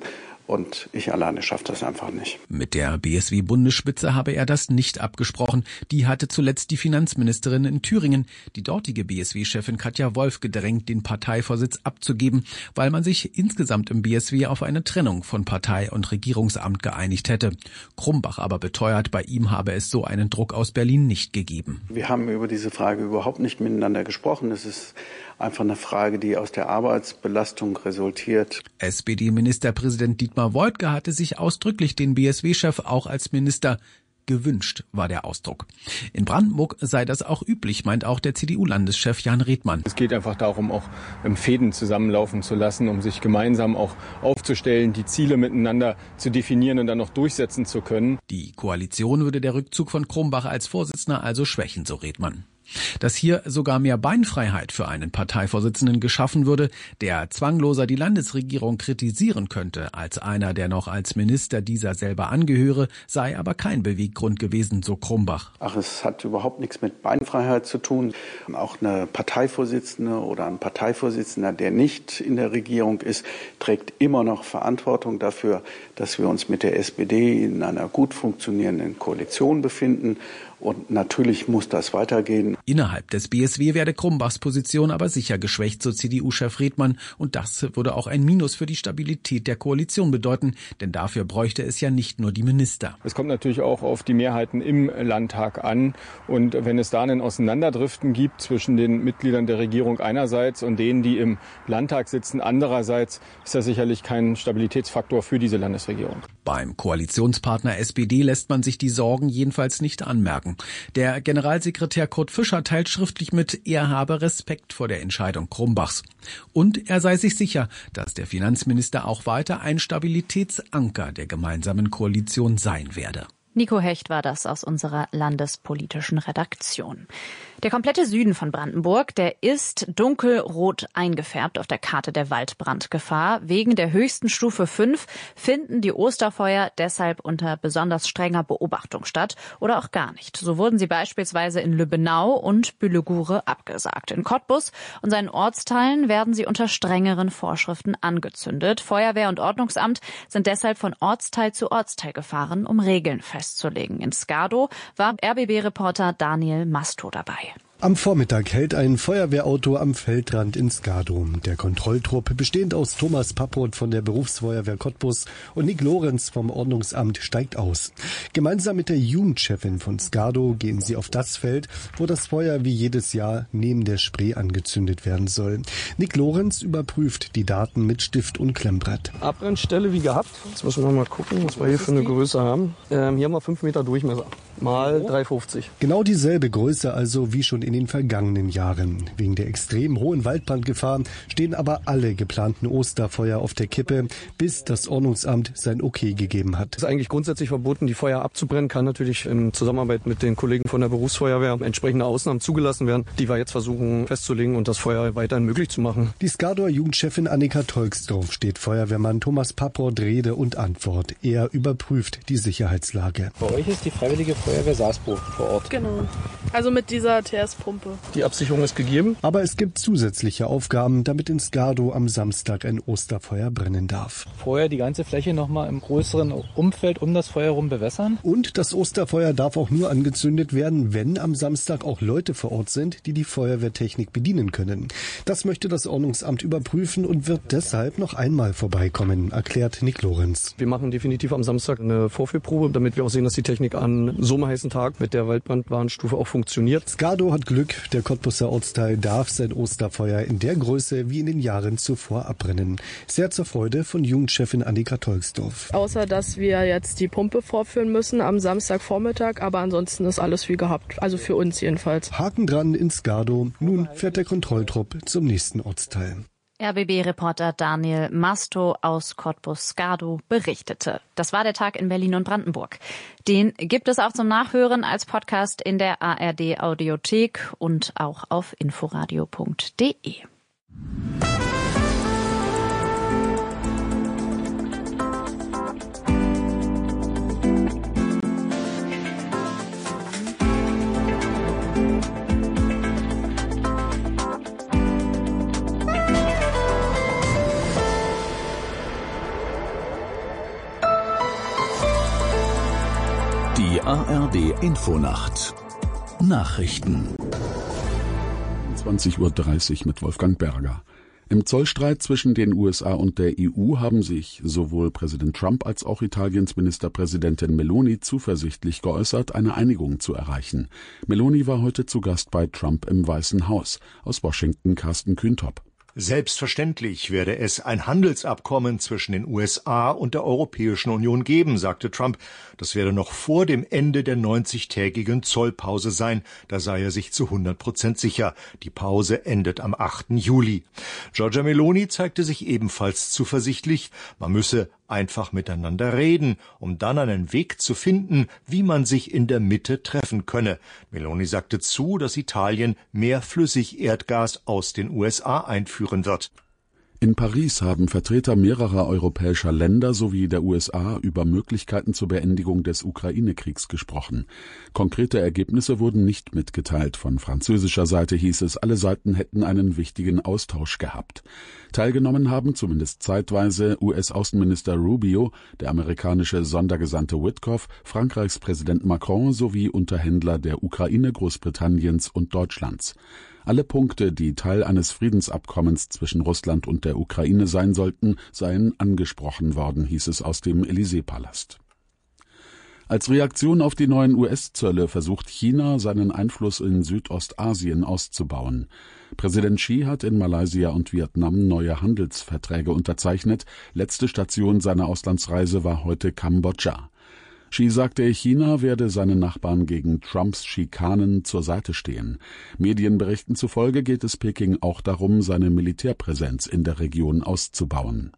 Und ich alleine schaffe das einfach nicht. Mit der BSW-Bundesspitze habe er das nicht abgesprochen. Die hatte zuletzt die Finanzministerin in Thüringen, die dortige BSW-Chefin Katja Wolf, gedrängt, den Parteivorsitz abzugeben, weil man sich insgesamt im BSW auf eine Trennung von Partei und Regierungsamt geeinigt hätte. Krumbach aber beteuert, bei ihm habe es so einen Druck aus Berlin nicht gegeben. Wir haben über diese Frage überhaupt nicht miteinander gesprochen. Es ist einfach eine Frage, die aus der Arbeitsbelastung resultiert. SPD-Ministerpräsident Dietmar Woidke hatte sich ausdrücklich den BSW-Chef auch als Minister gewünscht, war der Ausdruck. In Brandenburg sei das auch üblich, meint auch der CDU-Landeschef Jan Redmann. Es geht einfach darum, auch Fäden zusammenlaufen zu lassen, um sich gemeinsam auch aufzustellen, die Ziele miteinander zu definieren und dann noch durchsetzen zu können. Die Koalition würde der Rückzug von Krumbach als Vorsitzender also schwächen, so Redmann. Dass hier sogar mehr Beinfreiheit für einen Parteivorsitzenden geschaffen würde, der zwangloser die Landesregierung kritisieren könnte, als einer, der noch als Minister dieser selber angehöre, sei aber kein Beweggrund gewesen, so Krumbach. Ach, es hat überhaupt nichts mit Beinfreiheit zu tun. Auch eine Parteivorsitzende oder ein Parteivorsitzender, der nicht in der Regierung ist, trägt immer noch Verantwortung dafür, dass wir uns mit der SPD in einer gut funktionierenden Koalition befinden. Und natürlich muss das weitergehen. Innerhalb des BSW werde Krumbachs Position aber sicher geschwächt, so CDU-Chef Redmann. Und das würde auch ein Minus für die Stabilität der Koalition bedeuten. Denn dafür bräuchte es ja nicht nur die Minister. Es kommt natürlich auch auf die Mehrheiten im Landtag an. Und wenn es da ein Auseinanderdriften gibt zwischen den Mitgliedern der Regierung einerseits und denen, die im Landtag sitzen, andererseits, ist das sicherlich kein Stabilitätsfaktor für diese Landesregierung. Beim Koalitionspartner SPD lässt man sich die Sorgen jedenfalls nicht anmerken. Der Generalsekretär Kurt Fischer teilt schriftlich mit, er habe Respekt vor der Entscheidung Krumbachs. Und er sei sich sicher, dass der Finanzminister auch weiter ein Stabilitätsanker der gemeinsamen Koalition sein werde. Nico Hecht war das aus unserer landespolitischen Redaktion. Der komplette Süden von Brandenburg, der ist dunkelrot eingefärbt auf der Karte der Waldbrandgefahr. Wegen der höchsten Stufe 5 finden die Osterfeuer deshalb unter besonders strenger Beobachtung statt oder auch gar nicht. So wurden sie beispielsweise in Lübbenau und Bülegure abgesagt. In Cottbus und seinen Ortsteilen werden sie unter strengeren Vorschriften angezündet. Feuerwehr und Ordnungsamt sind deshalb von Ortsteil zu Ortsteil gefahren, um Regeln festzulegen. In Skadow war RBB-Reporter Daniel Masto dabei. Am Vormittag hält ein Feuerwehrauto am Feldrand in Skadow. Der Kontrolltrupp, bestehend aus Thomas Pappoth von der Berufsfeuerwehr Cottbus und Nick Lorenz vom Ordnungsamt, steigt aus. Gemeinsam mit der Jugendchefin von Skadow gehen sie auf das Feld, wo das Feuer wie jedes Jahr neben der Spree angezündet werden soll. Nick Lorenz überprüft die Daten mit Stift und Klemmbrett. Abbrennstelle wie gehabt. Jetzt müssen wir mal gucken, was wir hier für eine Größe haben. Hier haben wir 5 Meter Durchmesser. Mal 3,50. Genau dieselbe Größe also wie schon in den vergangenen Jahren. Wegen der extrem hohen Waldbrandgefahr stehen aber alle geplanten Osterfeuer auf der Kippe, bis das Ordnungsamt sein Okay gegeben hat. Es ist eigentlich grundsätzlich verboten, die Feuer abzubrennen. Kann natürlich in Zusammenarbeit mit den Kollegen von der Berufsfeuerwehr entsprechende Ausnahmen zugelassen werden, die wir jetzt versuchen festzulegen und das Feuer weiterhin möglich zu machen. Die Skadower Jugendchefin Annika Tolksdorf steht Feuerwehrmann Thomas Pappoth Rede und Antwort. Er überprüft die Sicherheitslage. Bei euch ist die Freiwillige Feuerwehr Saasburg vor Ort. Genau. Also mit dieser TS-Pumpe. Die Absicherung ist gegeben. Aber es gibt zusätzliche Aufgaben, damit in Skadow am Samstag ein Osterfeuer brennen darf. Vorher die ganze Fläche nochmal im größeren Umfeld um das Feuer herum bewässern. Und das Osterfeuer darf auch nur angezündet werden, wenn am Samstag auch Leute vor Ort sind, die die Feuerwehrtechnik bedienen können. Das möchte das Ordnungsamt überprüfen und wird deshalb noch einmal vorbeikommen, erklärt Nick Lorenz. Wir machen definitiv am Samstag eine Vorführprobe, damit wir auch sehen, dass die Technik an so einem heißen Tag mit der Waldbrandwarnstufe auch funktioniert. Skadow hat Glück, der Cottbuser Ortsteil darf sein Osterfeuer in der Größe wie in den Jahren zuvor abbrennen. Sehr zur Freude von Jugendchefin Annika Tolksdorf. Außer, dass wir jetzt die Pumpe vorführen müssen am Samstagvormittag, aber ansonsten ist alles wie gehabt. Also für uns jedenfalls. Haken dran in Skadow. Nun fährt der Kontrolltrupp zum nächsten Ortsteil. RBB-Reporter Daniel Masto aus Cottbus-Skadow berichtete. Das war der Tag in Berlin und Brandenburg. Den gibt es auch zum Nachhören als Podcast in der ARD-Audiothek und auch auf inforadio.de. Die ARD Infonacht Nachrichten 20:30 Uhr mit Wolfgang Berger. Im Zollstreit zwischen den USA und der EU haben sich sowohl Präsident Trump als auch Italiens Ministerpräsidentin Meloni zuversichtlich geäußert, eine Einigung zu erreichen. Meloni war heute zu Gast bei Trump im Weißen Haus. Aus Washington Carsten Kühntop. Selbstverständlich werde es ein Handelsabkommen zwischen den USA und der Europäischen Union geben, sagte Trump. Das werde noch vor dem Ende der 90-tägigen Zollpause sein. Da sei er sich zu 100% sicher. Die Pause endet am 8. Juli. Giorgia Meloni zeigte sich ebenfalls zuversichtlich. Man müsse einfach miteinander reden, um dann einen Weg zu finden, wie man sich in der Mitte treffen könne. Meloni sagte zu, dass Italien mehr Flüssigerdgas aus den USA einführen wird. In Paris haben Vertreter mehrerer europäischer Länder sowie der USA über Möglichkeiten zur Beendigung des Ukraine-Kriegs gesprochen. Konkrete Ergebnisse wurden nicht mitgeteilt. Von französischer Seite hieß es, alle Seiten hätten einen wichtigen Austausch gehabt. Teilgenommen haben zumindest zeitweise US-Außenminister Rubio, der amerikanische Sondergesandte Witkoff, Frankreichs Präsident Macron sowie Unterhändler der Ukraine, Großbritanniens und Deutschlands. Alle Punkte, die Teil eines Friedensabkommens zwischen Russland und der Ukraine sein sollten, seien angesprochen worden, hieß es aus dem Élysée-Palast. Als Reaktion auf die neuen US-Zölle versucht China, seinen Einfluss in Südostasien auszubauen. Präsident Xi hat in Malaysia und Vietnam neue Handelsverträge unterzeichnet. Letzte Station seiner Auslandsreise war heute Kambodscha. Xi sagte, China werde seinen Nachbarn gegen Trumps Schikanen zur Seite stehen. Medienberichten zufolge geht es Peking auch darum, seine Militärpräsenz in der Region auszubauen.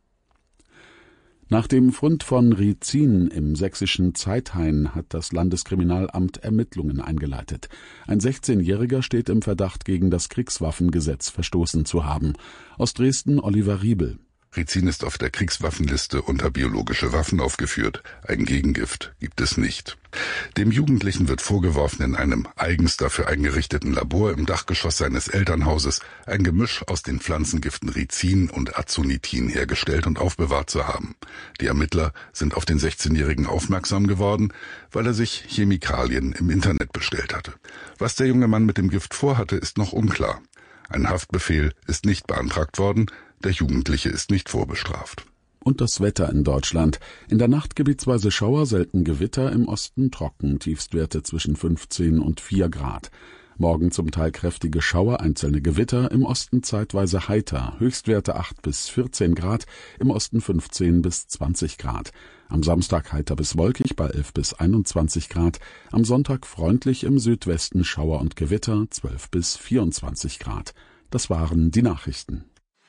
Nach dem Fund von Rizin im sächsischen Zeithain hat das Landeskriminalamt Ermittlungen eingeleitet. Ein 16-Jähriger steht im Verdacht, gegen das Kriegswaffengesetz verstoßen zu haben. Aus Dresden Oliver Riebel. Rizin ist auf der Kriegswaffenliste unter biologische Waffen aufgeführt. Ein Gegengift gibt es nicht. Dem Jugendlichen wird vorgeworfen, in einem eigens dafür eingerichteten Labor im Dachgeschoss seines Elternhauses ein Gemisch aus den Pflanzengiften Rizin und Azonitin hergestellt und aufbewahrt zu haben. Die Ermittler sind auf den 16-Jährigen aufmerksam geworden, weil er sich Chemikalien im Internet bestellt hatte. Was der junge Mann mit dem Gift vorhatte, ist noch unklar. Ein Haftbefehl ist nicht beantragt worden. Der Jugendliche ist nicht vorbestraft. Und das Wetter in Deutschland. In der Nacht gebietsweise Schauer, selten Gewitter, im Osten trocken, Tiefstwerte zwischen 15 und 4 Grad. Morgen zum Teil kräftige Schauer, einzelne Gewitter, im Osten zeitweise heiter, Höchstwerte 8 bis 14 Grad, im Osten 15 bis 20 Grad. Am Samstag heiter bis wolkig bei 11 bis 21 Grad, am Sonntag freundlich, im Südwesten Schauer und Gewitter 12 bis 24 Grad. Das waren die Nachrichten.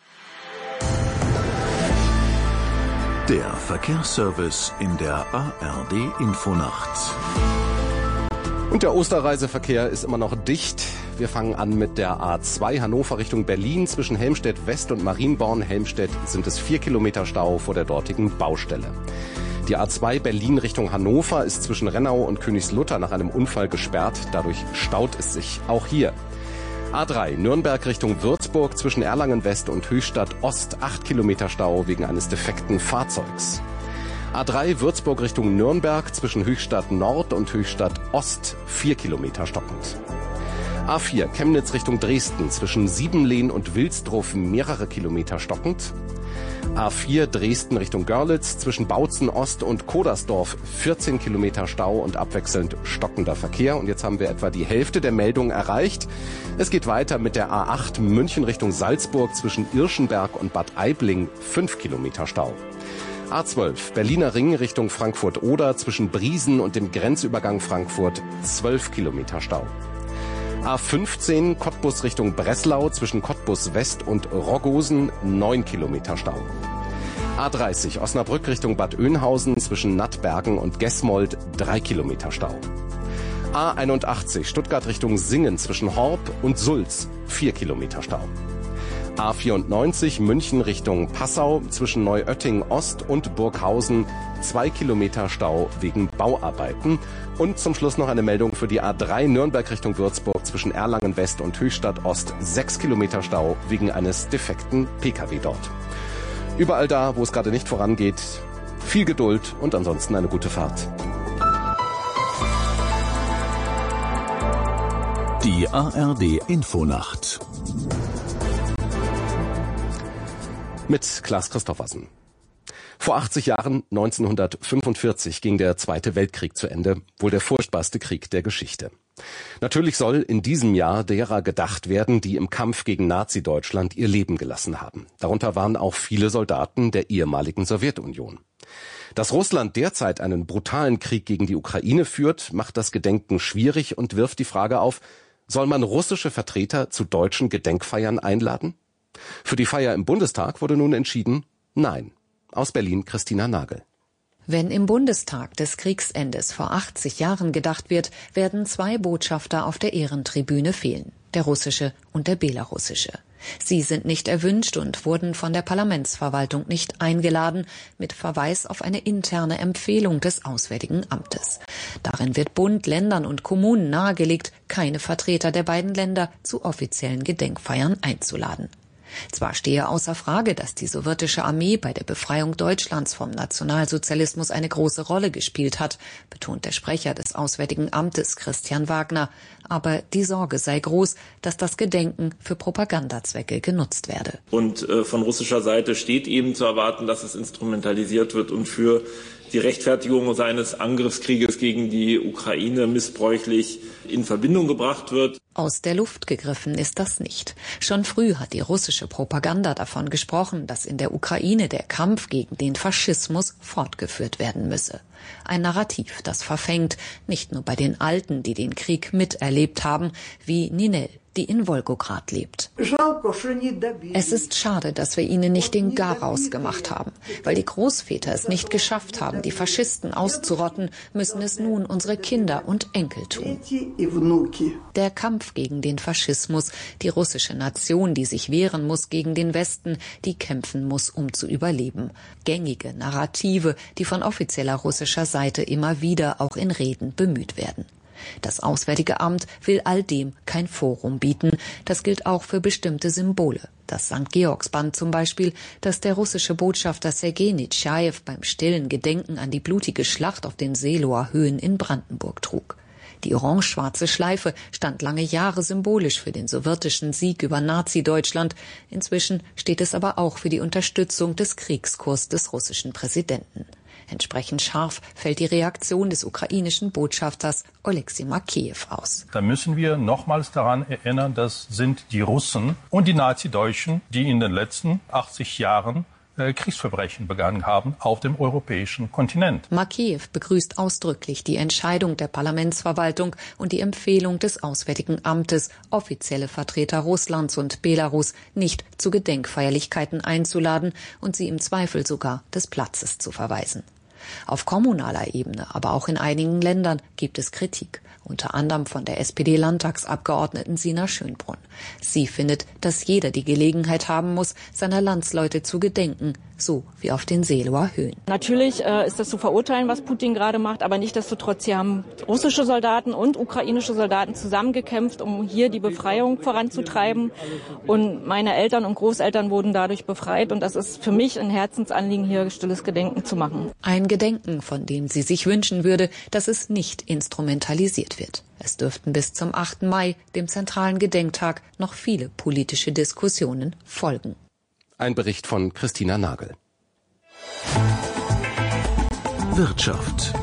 Der Verkehrsservice in der ARD Infonacht. Und der Osterreiseverkehr ist immer noch dicht. Wir fangen an mit der A2 Hannover Richtung Berlin. Zwischen Helmstedt West und Marienborn-Helmstedt sind es 4 Kilometer Stau vor der dortigen Baustelle. Die A2 Berlin Richtung Hannover ist zwischen Rennau und Königslutter nach einem Unfall gesperrt. Dadurch staut es sich auch hier. A3 Nürnberg Richtung Würzburg zwischen Erlangen West und Höchstadt Ost 8 Kilometer Stau wegen eines defekten Fahrzeugs. A3 Würzburg Richtung Nürnberg zwischen Höchstadt Nord und Höchstadt Ost 4 Kilometer stockend. A4 Chemnitz Richtung Dresden zwischen Siebenlehn und Wilsdruff mehrere Kilometer stockend. A4 Dresden Richtung Görlitz zwischen Bautzen Ost und Kodersdorf 14 Kilometer Stau und abwechselnd stockender Verkehr. Und jetzt haben wir etwa die Hälfte der Meldungen erreicht. Es geht weiter mit der A8 München Richtung Salzburg zwischen Irschenberg und Bad Aibling 5 Kilometer Stau. A12 Berliner Ring Richtung Frankfurt-Oder zwischen Briesen und dem Grenzübergang Frankfurt 12 Kilometer Stau. A15 Cottbus Richtung Breslau zwischen Cottbus West und Rogosen 9 Kilometer Stau. A30 Osnabrück Richtung Bad Oeynhausen zwischen Nattbergen und Gesmold 3 Kilometer Stau. A81 Stuttgart Richtung Singen zwischen Horb und Sulz 4 Kilometer Stau. A94 München Richtung Passau zwischen Neuötting Ost und Burghausen 2 Kilometer Stau wegen Bauarbeiten. Und zum Schluss noch eine Meldung für die A3 Nürnberg Richtung Würzburg zwischen Erlangen West und Höchstadt Ost 6 Kilometer Stau wegen eines defekten Pkw dort. Überall da, wo es gerade nicht vorangeht, viel Geduld und ansonsten eine gute Fahrt. Die ARD Infonacht mit Klaas Christoffersen. Vor 80 Jahren, 1945, ging der Zweite Weltkrieg zu Ende, wohl der furchtbarste Krieg der Geschichte. Natürlich soll in diesem Jahr derer gedacht werden, die im Kampf gegen Nazi-Deutschland ihr Leben gelassen haben. Darunter waren auch viele Soldaten der ehemaligen Sowjetunion. Dass Russland derzeit einen brutalen Krieg gegen die Ukraine führt, macht das Gedenken schwierig und wirft die Frage auf, soll man russische Vertreter zu deutschen Gedenkfeiern einladen? Für die Feier im Bundestag wurde nun entschieden, nein. Aus Berlin Christina Nagel. Wenn im Bundestag des Kriegsendes vor 80 Jahren gedacht wird, werden 2 Botschafter auf der Ehrentribüne fehlen, der russische und der belarussische. Sie sind nicht erwünscht und wurden von der Parlamentsverwaltung nicht eingeladen, mit Verweis auf eine interne Empfehlung des Auswärtigen Amtes. Darin wird Bund, Ländern und Kommunen nahegelegt, keine Vertreter der beiden Länder zu offiziellen Gedenkfeiern einzuladen. Zwar stehe außer Frage, dass die sowjetische Armee bei der Befreiung Deutschlands vom Nationalsozialismus eine große Rolle gespielt hat, betont der Sprecher des Auswärtigen Amtes Christian Wagner. Aber die Sorge sei groß, dass das Gedenken für Propagandazwecke genutzt werde. Und von russischer Seite steht eben zu erwarten, dass es instrumentalisiert wird und für die Rechtfertigung seines Angriffskrieges gegen die Ukraine missbräuchlich in Verbindung gebracht wird. Aus der Luft gegriffen ist das nicht. Schon früh hat die russische Propaganda davon gesprochen, dass in der Ukraine der Kampf gegen den Faschismus fortgeführt werden müsse. Ein Narrativ, das verfängt, nicht nur bei den Alten, die den Krieg miterlebt haben, wie Ninel, die in Wolgograd lebt. Es ist schade, dass wir ihnen nicht den Garaus gemacht haben. Weil die Großväter es nicht geschafft haben, die Faschisten auszurotten, müssen es nun unsere Kinder und Enkel tun. Der Kampf gegen den Faschismus, die russische Nation, die sich wehren muss gegen den Westen, die kämpfen muss, um zu überleben. Gängige Narrative, die von offizieller russischer Seite immer wieder auch in Reden bemüht werden. Das Auswärtige Amt will all dem kein Forum bieten. Das gilt auch für bestimmte Symbole. Das St. Georgsband zum Beispiel, das der russische Botschafter Sergei Netschajew beim stillen Gedenken an die blutige Schlacht auf den Seeloer Höhen in Brandenburg trug. Die orange-schwarze Schleife stand lange Jahre symbolisch für den sowjetischen Sieg über Nazi-Deutschland. Inzwischen steht es aber auch für die Unterstützung des Kriegskurs des russischen Präsidenten. Entsprechend scharf fällt die Reaktion des ukrainischen Botschafters Oleksiy Makeyev aus. Da müssen wir nochmals daran erinnern, das sind die Russen und die Nazi-Deutschen, die in den letzten 80 Jahren Kriegsverbrechen begangen haben auf dem europäischen Kontinent. Makeyev begrüßt ausdrücklich die Entscheidung der Parlamentsverwaltung und die Empfehlung des Auswärtigen Amtes, offizielle Vertreter Russlands und Belarus nicht zu Gedenkfeierlichkeiten einzuladen und sie im Zweifel sogar des Platzes zu verweisen. Auf kommunaler Ebene, aber auch in einigen Ländern gibt es Kritik, unter anderem von der SPD-Landtagsabgeordneten Sina Schönbrunn. Sie findet, dass jeder die Gelegenheit haben muss, seiner Landsleute zu gedenken, so wie auf den Seeloer Höhen. Natürlich ist das zu verurteilen, was Putin gerade macht, aber nichtsdestotrotz, hier haben russische Soldaten und ukrainische Soldaten zusammengekämpft, um hier die Befreiung voranzutreiben. Und meine Eltern und Großeltern wurden dadurch befreit und das ist für mich ein Herzensanliegen, hier stilles Gedenken zu machen. Ein Gedenken, von dem sie sich wünschen würde, dass es nicht instrumentalisiert wird. Es dürften bis zum 8. Mai, dem zentralen Gedenktag, noch viele politische Diskussionen folgen. Ein Bericht von Christina Nagel. Wirtschaft.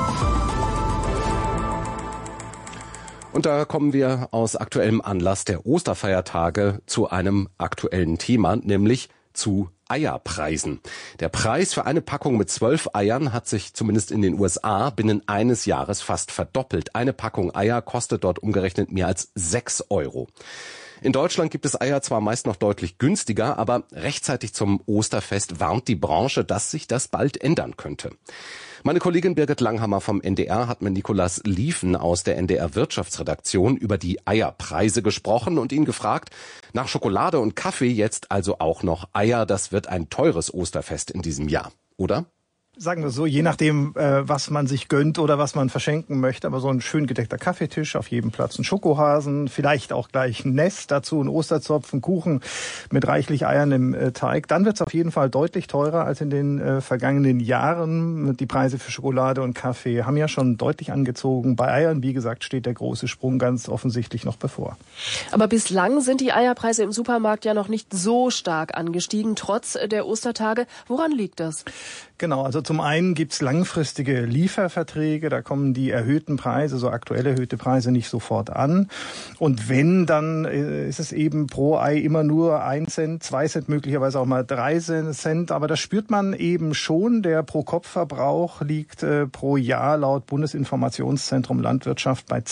Und da kommen wir aus aktuellem Anlass der Osterfeiertage zu einem aktuellen Thema, nämlich zu Eierpreisen. Der Preis für eine Packung mit 12 Eiern hat sich zumindest in den USA binnen eines Jahres fast verdoppelt. Eine Packung Eier kostet dort umgerechnet mehr als 6 €. In Deutschland gibt es Eier zwar meist noch deutlich günstiger, aber rechtzeitig zum Osterfest warnt die Branche, dass sich das bald ändern könnte. Meine Kollegin Birgit Langhammer vom NDR hat mit Nikolaus Liefen aus der NDR Wirtschaftsredaktion über die Eierpreise gesprochen und ihn gefragt, nach Schokolade und Kaffee jetzt also auch noch Eier. Das wird ein teures Osterfest in diesem Jahr, oder? sagen wir so, je nachdem, was man sich gönnt oder was man verschenken möchte. Aber so ein schön gedeckter Kaffeetisch, auf jedem Platz ein Schokohasen, vielleicht auch gleich ein Nest, dazu ein Osterzopf, ein Kuchen mit reichlich Eiern im Teig. Dann wird es auf jeden Fall deutlich teurer als in den vergangenen Jahren. Die Preise für Schokolade und Kaffee haben ja schon deutlich angezogen. Bei Eiern, wie gesagt, steht der große Sprung ganz offensichtlich noch bevor. Aber bislang sind die Eierpreise im Supermarkt ja noch nicht so stark angestiegen, trotz der Ostertage. Woran liegt das? Genau, also zum einen gibt's langfristige Lieferverträge, da kommen die erhöhten Preise, so aktuell erhöhte Preise nicht sofort an. Und wenn, dann ist es eben pro Ei immer nur 1 Cent, 2 Cent, möglicherweise auch mal 3 Cent. Aber das spürt man eben schon. Der Pro-Kopf-Verbrauch liegt pro Jahr laut Bundesinformationszentrum Landwirtschaft bei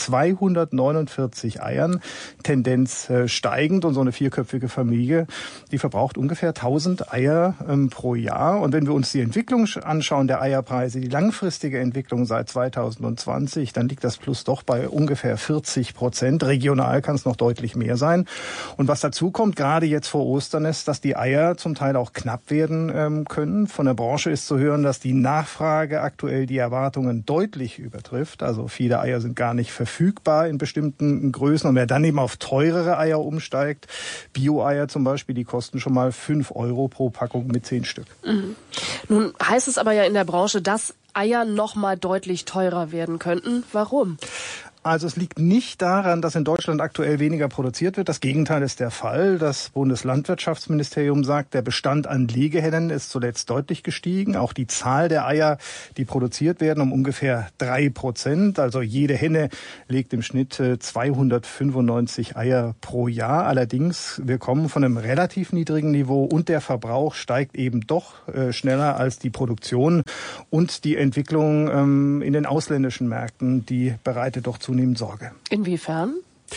249 Eiern, Tendenz steigend. Und so eine 4-köpfige Familie, die verbraucht ungefähr 1000 Eier pro Jahr. Und wenn wir uns die Entwicklung anschauen der Eierpreise, die langfristige Entwicklung seit 2020, dann liegt das Plus doch bei ungefähr 40%. Regional kann es noch deutlich mehr sein. Und was dazu kommt, gerade jetzt vor Ostern, ist, dass die Eier zum Teil auch knapp werden können. Von der Branche ist zu hören, dass die Nachfrage aktuell die Erwartungen deutlich übertrifft. Also viele Eier sind gar nicht verfügbar in bestimmten Größen. Und wer dann eben auf teurere Eier umsteigt, Bio-Eier zum Beispiel, die kosten schon mal 5 € pro Packung mit 10 Stück. Mhm. Nun heißt es aber ja in der Branche, dass Eier noch mal deutlich teurer werden könnten. Warum? Also es liegt nicht daran, dass in Deutschland aktuell weniger produziert wird. Das Gegenteil ist der Fall. Das Bundeslandwirtschaftsministerium sagt, der Bestand an Legehennen ist zuletzt deutlich gestiegen. Auch die Zahl der Eier, die produziert werden, um ungefähr 3%. Also jede Henne legt im Schnitt 295 Eier pro Jahr. Allerdings, wir kommen von einem relativ niedrigen Niveau und der Verbrauch steigt eben doch schneller als die Produktion. Und die Entwicklung in den ausländischen Märkten, die bereitet doch zunehmend Sorge. Inwiefern?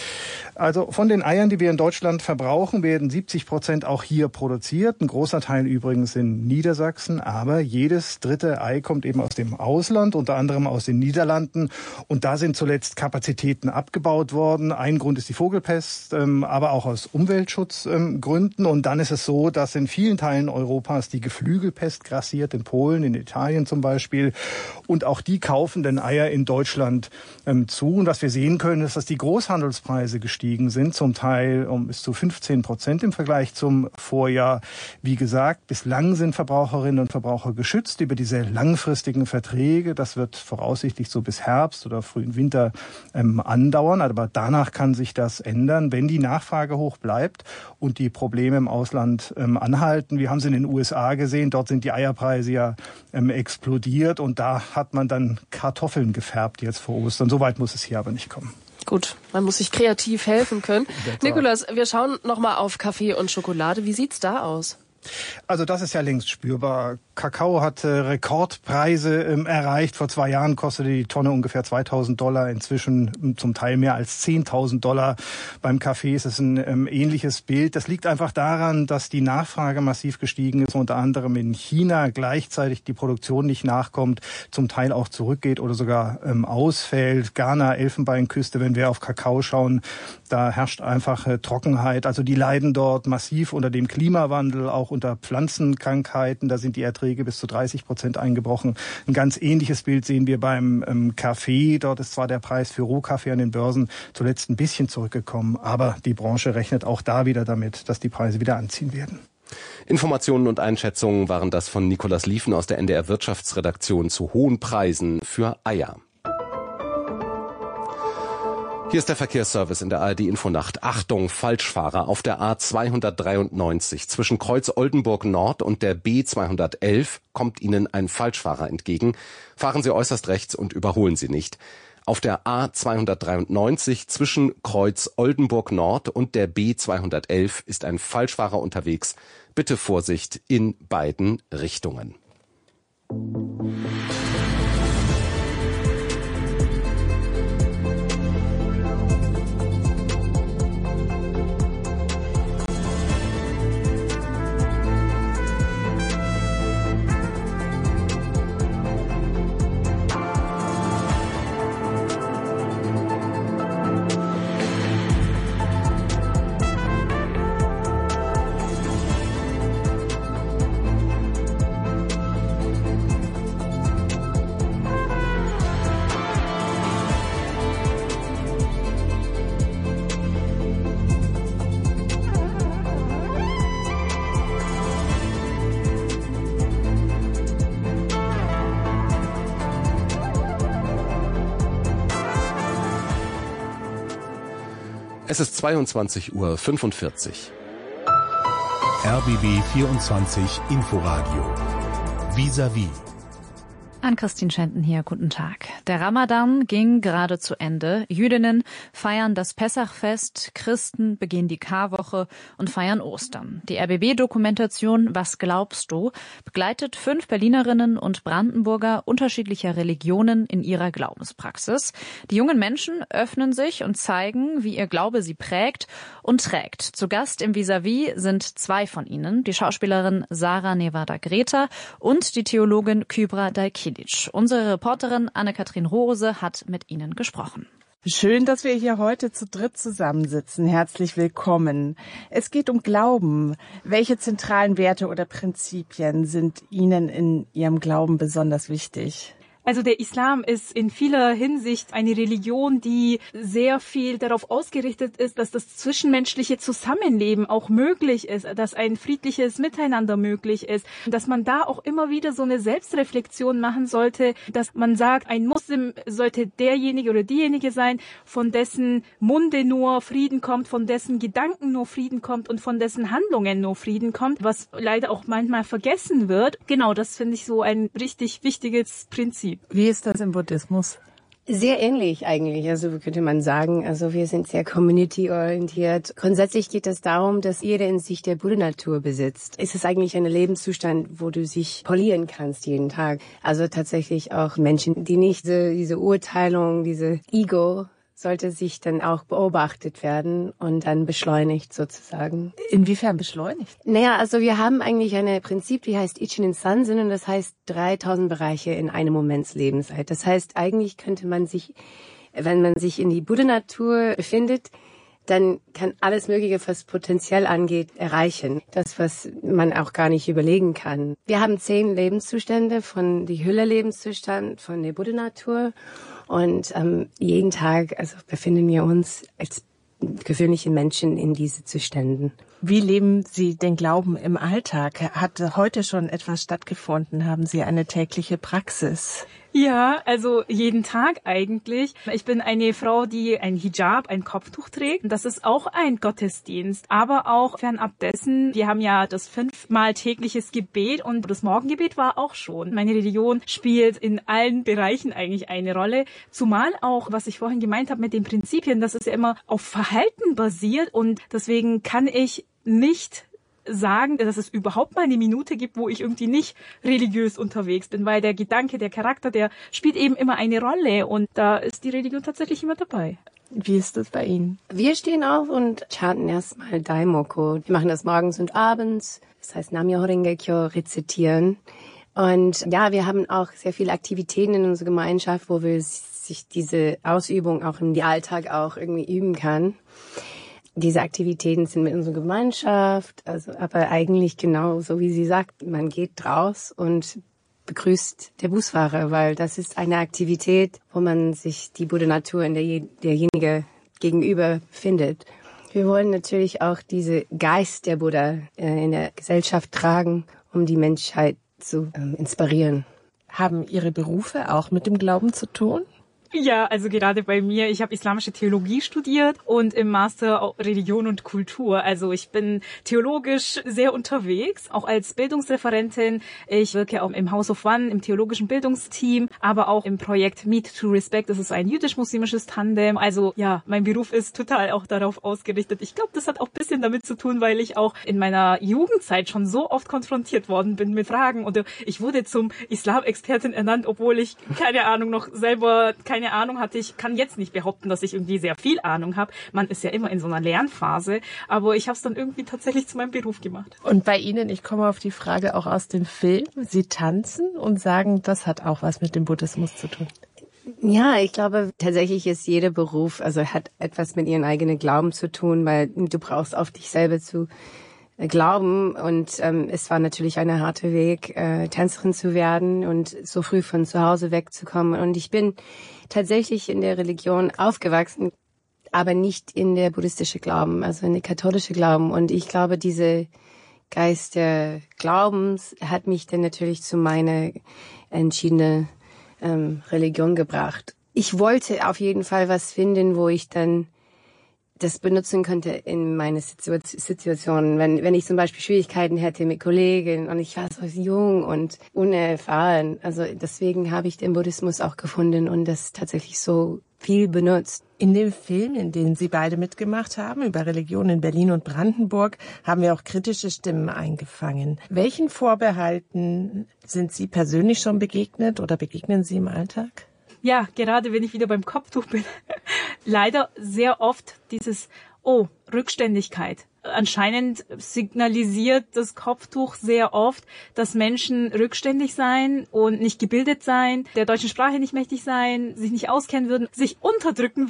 Also von den Eiern, die wir in Deutschland verbrauchen, werden 70% auch hier produziert. Ein großer Teil übrigens in Niedersachsen. Aber jedes dritte Ei kommt eben aus dem Ausland, unter anderem aus den Niederlanden. Und da sind zuletzt Kapazitäten abgebaut worden. Ein Grund ist die Vogelpest, aber auch aus Umweltschutzgründen. Und dann ist es so, dass in vielen Teilen Europas die Geflügelpest grassiert, in Polen, in Italien zum Beispiel. Und auch die kaufen den Eier in Deutschland zu. Und was wir sehen können, ist, dass die Großhandelspreise gestiegen sind, zum Teil um bis zu 15% im Vergleich zum Vorjahr. Wie gesagt, bislang sind Verbraucherinnen und Verbraucher geschützt über diese langfristigen Verträge. Das wird voraussichtlich so bis Herbst oder frühen Winter andauern. Aber danach kann sich das ändern, wenn die Nachfrage hoch bleibt und die Probleme im Ausland anhalten. Wir haben es in den USA gesehen. Dort sind die Eierpreise ja explodiert und da hat man dann Kartoffeln gefärbt jetzt vor Ostern. So weit muss es hier aber nicht kommen. Gut, man muss sich kreativ helfen können. Nikolaus, wir schauen noch mal auf Kaffee und Schokolade. Wie sieht's da aus? Also das ist ja längst spürbar. Kakao hat Rekordpreise erreicht. Vor 2 Jahren kostete die Tonne ungefähr $2.000. Inzwischen zum Teil mehr als $10.000. Beim Kaffee ist es ein ähnliches Bild. Das liegt einfach daran, dass die Nachfrage massiv gestiegen ist, unter anderem in China gleichzeitig die Produktion nicht nachkommt, zum Teil auch zurückgeht oder sogar ausfällt. Ghana, Elfenbeinküste, wenn wir auf Kakao schauen, da herrscht einfach Trockenheit. Also die leiden dort massiv unter dem Klimawandel, auch unter Pflanzenkrankheiten. Da sind die Erträge bis zu 30% eingebrochen. Ein ganz ähnliches Bild sehen wir beim Kaffee. Dort ist zwar der Preis für Rohkaffee an den Börsen zuletzt ein bisschen zurückgekommen, aber die Branche rechnet auch da wieder damit, dass die Preise wieder anziehen werden. Informationen und Einschätzungen waren das von Nikolaus Lieven aus der NDR Wirtschaftsredaktion zu hohen Preisen für Eier. Hier ist der Verkehrsservice in der ARD Infonacht. Achtung, Falschfahrer auf der A293 zwischen Kreuz Oldenburg Nord und der B211 kommt Ihnen ein Falschfahrer entgegen. Fahren Sie äußerst rechts und überholen Sie nicht. Auf der A293 zwischen Kreuz Oldenburg Nord und der B211 ist ein Falschfahrer unterwegs. Bitte Vorsicht in beiden Richtungen. Es ist 22:45 Uhr. RBB 24 Inforadio. Vis-à-vis. Ann-Christine Schenten hier, guten Tag. Der Ramadan ging gerade zu Ende. Jüdinnen feiern das Pessachfest, Christen begehen die Karwoche und feiern Ostern. Die RBB-Dokumentation Was glaubst du? Begleitet 5 Berlinerinnen und Brandenburger unterschiedlicher Religionen in ihrer Glaubenspraxis. Die jungen Menschen öffnen sich und zeigen, wie ihr Glaube sie prägt und trägt. Zu Gast im Vis-à-vis sind 2 von ihnen, die Schauspielerin Sarah Nevada-Greta und die Theologin Kübra Dalkilic. Unsere Reporterin Anne-Kathrin Rose hat mit ihnen gesprochen. Schön, dass wir hier heute zu dritt zusammensitzen. Herzlich willkommen. Es geht um Glauben. Welche zentralen Werte oder Prinzipien sind Ihnen in Ihrem Glauben besonders wichtig? Also der Islam ist in vieler Hinsicht eine Religion, die sehr viel darauf ausgerichtet ist, dass das zwischenmenschliche Zusammenleben auch möglich ist, dass ein friedliches Miteinander möglich ist, dass man da auch immer wieder so eine Selbstreflexion machen sollte, dass man sagt, ein Muslim sollte derjenige oder diejenige sein, von dessen Munde nur Frieden kommt, von dessen Gedanken nur Frieden kommt und von dessen Handlungen nur Frieden kommt, was leider auch manchmal vergessen wird. Genau, das finde ich so ein richtig wichtiges Prinzip. Wie ist das im Buddhismus? Sehr ähnlich eigentlich, also könnte man sagen. Also wir sind sehr community-orientiert. Grundsätzlich geht es darum, dass jeder in sich der Buddha-Natur besitzt. Es ist eigentlich ein Lebenszustand, wo du dich polieren kannst jeden Tag. Also tatsächlich auch Menschen, die nicht diese Urteilung, diese Ego, sollte sich dann auch beobachtet werden und dann beschleunigt sozusagen. Inwiefern beschleunigt? Naja, also wir haben eigentlich ein Prinzip, die heißt Ichinen Sanzen und das heißt 3000 Bereiche in einem Momentslebensheit. Das heißt, eigentlich könnte man sich, wenn man sich in die Buddha-Natur befindet, dann kann alles Mögliche, was potenziell angeht, erreichen. Das, was man auch gar nicht überlegen kann. Wir haben 10 Lebenszustände, von die Hülle-Lebenszustand, von der Buddha-Natur. Und jeden Tag befinden wir uns als gewöhnliche Menschen in diese Zuständen. Wie leben Sie den Glauben im Alltag? Hat heute schon etwas stattgefunden? Haben Sie eine tägliche Praxis? Ja, also jeden Tag eigentlich. Ich bin eine Frau, die ein Hijab, ein Kopftuch trägt. Das ist auch ein Gottesdienst. Aber auch fernab dessen, wir haben ja das 5-mal tägliches Gebet und das Morgengebet war auch schon. Meine Religion spielt in allen Bereichen eigentlich eine Rolle. Zumal auch, was ich vorhin gemeint habe mit den Prinzipien, das ist ja immer auf Verhalten basiert und deswegen kann ich nicht sagen, dass es überhaupt mal eine Minute gibt, wo ich irgendwie nicht religiös unterwegs bin, weil der Gedanke, der Charakter, der spielt eben immer eine Rolle und da ist die Religion tatsächlich immer dabei. Wie ist das bei Ihnen? Wir stehen auf und chanten erstmal Daimoku. Wir machen das morgens und abends, das heißt Nam-myoho Renge-kyo rezitieren. Und ja, wir haben auch sehr viele Aktivitäten in unserer Gemeinschaft, wo wir sich diese Ausübung auch im Alltag auch irgendwie üben kann. Diese Aktivitäten sind mit unserer Gemeinschaft, aber eigentlich genau so wie sie sagt, man geht raus und begrüßt der Busfahrer, weil das ist eine Aktivität, wo man sich die Buddha-Natur in derjenige gegenüber findet. Wir wollen natürlich auch diese Geist der Buddha in der Gesellschaft tragen, um die Menschheit zu inspirieren. Haben Ihre Berufe auch mit dem Glauben zu tun? Ja, also gerade bei mir, ich habe islamische Theologie studiert und im Master Religion und Kultur. Also ich bin theologisch sehr unterwegs, auch als Bildungsreferentin. Ich wirke auch im House of One, im theologischen Bildungsteam, aber auch im Projekt Meet to Respect. Das ist ein jüdisch-muslimisches Tandem. Also ja, mein Beruf ist total auch darauf ausgerichtet. Ich glaube, das hat auch ein bisschen damit zu tun, weil ich auch in meiner Jugendzeit schon so oft konfrontiert worden bin mit Fragen. Oder ich wurde zum Islam-Expertin ernannt, obwohl ich keine Ahnung noch selber keine Ahnung hatte. Ich kann jetzt nicht behaupten, dass ich irgendwie sehr viel Ahnung habe. Man ist ja immer in so einer Lernphase, aber ich habe es dann irgendwie tatsächlich zu meinem Beruf gemacht. Und bei Ihnen, ich komme auf die Frage auch aus dem Film, Sie tanzen und sagen, das hat auch was mit dem Buddhismus zu tun. Ja, ich glaube, tatsächlich ist jeder Beruf, hat etwas mit ihrem eigenen Glauben zu tun, weil du brauchst auf dich selber zu glauben und es war natürlich ein harter Weg, Tänzerin zu werden und so früh von zu Hause wegzukommen. Und ich bin tatsächlich in der Religion aufgewachsen, aber nicht in der buddhistische Glauben, also in der katholische Glauben. Und ich glaube, diese Geist der Glaubens hat mich dann natürlich zu meiner entschiedenen Religion gebracht. Ich wollte auf jeden Fall was finden, wo ich dann das benutzen könnte in meine Situation, wenn ich zum Beispiel Schwierigkeiten hätte mit Kollegen und ich war so jung und unerfahren. Also deswegen habe ich den Buddhismus auch gefunden und das tatsächlich so viel benutzt. In dem Film, in dem Sie beide mitgemacht haben, über Religion in Berlin und Brandenburg, haben wir auch kritische Stimmen eingefangen. Welchen Vorbehalten sind Sie persönlich schon begegnet oder begegnen Sie im Alltag? Ja, gerade wenn ich wieder beim Kopftuch bin. Leider sehr oft dieses, Rückständigkeit. Anscheinend signalisiert das Kopftuch sehr oft, dass Menschen rückständig seien und nicht gebildet seien, der deutschen Sprache nicht mächtig seien, sich nicht auskennen würden, sich unterdrücken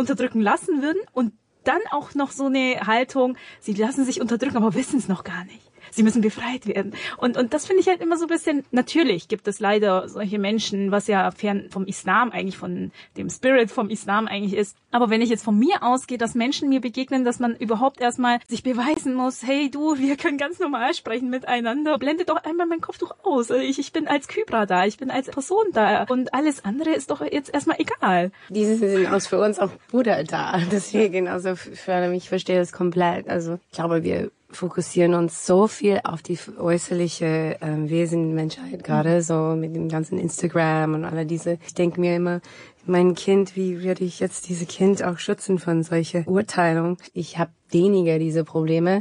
lassen würden und dann auch noch so eine Haltung, sie lassen sich unterdrücken, aber wissen es noch gar nicht. Sie müssen befreit werden. Und das finde ich halt immer so ein bisschen, natürlich gibt es leider solche Menschen, was ja fern vom Islam eigentlich, von dem Spirit vom Islam eigentlich ist. Aber wenn ich jetzt von mir ausgehe, dass Menschen mir begegnen, dass man überhaupt erstmal sich beweisen muss, hey du, wir können ganz normal sprechen miteinander, blende doch einmal mein Kopftuch aus. Ich bin als Kybra da, ich bin als Person da und alles andere ist doch jetzt erstmal egal. Diese sind auch für uns auch Buddha da. Deswegen, also für mich verstehe das komplett. Also ich glaube, wir fokussieren uns so viel auf die äußerliche Wesen Menschheit gerade, so mit dem ganzen Instagram und all diese. Ich denke mir immer, mein Kind, wie werde ich jetzt dieses Kind auch schützen von solche Urteilungen? Ich habe weniger diese Probleme.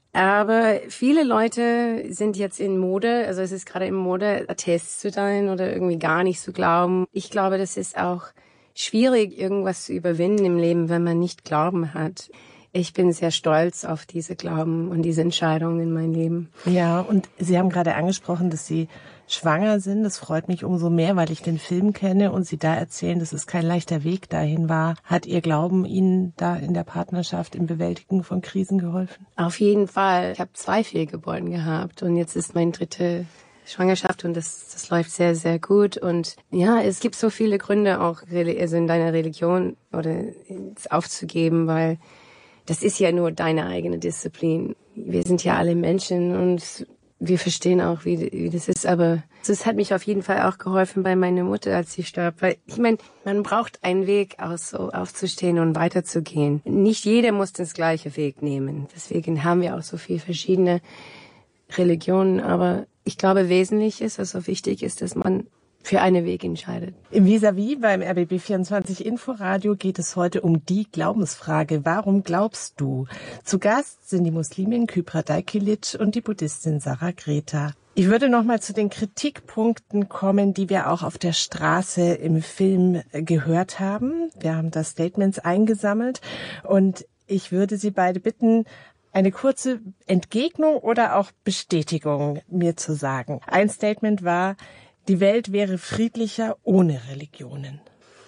Aber viele Leute sind jetzt in Mode, also es ist gerade in Mode, Atheist zu sein oder irgendwie gar nicht zu glauben. Ich glaube, das ist auch schwierig, irgendwas zu überwinden im Leben, wenn man nicht Glauben hat. Ich bin sehr stolz auf diese Glauben und diese Entscheidungen in meinem Leben. Ja, und Sie haben gerade angesprochen, dass Sie schwanger sind. Das freut mich umso mehr, weil ich den Film kenne und Sie da erzählen, dass es kein leichter Weg dahin war. Hat Ihr Glauben Ihnen da in der Partnerschaft im Bewältigen von Krisen geholfen? Auf jeden Fall. Ich habe 2 Fehlgeburten gehabt und jetzt ist meine 3. Schwangerschaft und das läuft sehr, sehr gut. Und ja, es gibt so viele Gründe auch also in deiner Religion oder aufzugeben, weil das ist ja nur deine eigene Disziplin. Wir sind ja alle Menschen und wir verstehen auch, wie das ist. Aber es hat mich auf jeden Fall auch geholfen bei meiner Mutter, als sie starb. Weil ich meine, man braucht einen Weg, so aufzustehen und weiterzugehen. Nicht jeder muss das gleiche Weg nehmen. Deswegen haben wir auch so viele verschiedene Religionen. Aber ich glaube, wesentlich ist, also wichtig ist, dass man für einen Weg entscheidet. Im Vis-à-vis beim RBB24 Inforadio geht es heute um die Glaubensfrage. Warum glaubst du? Zu Gast sind die Muslimin Kybra Dajkilic und die Buddhistin Sarah Greta. Ich würde noch mal zu den Kritikpunkten kommen, die wir auch auf der Straße im Film gehört haben. Wir haben da Statements eingesammelt und ich würde Sie beide bitten, eine kurze Entgegnung oder auch Bestätigung mir zu sagen. Ein Statement war: Die Welt wäre friedlicher ohne Religionen.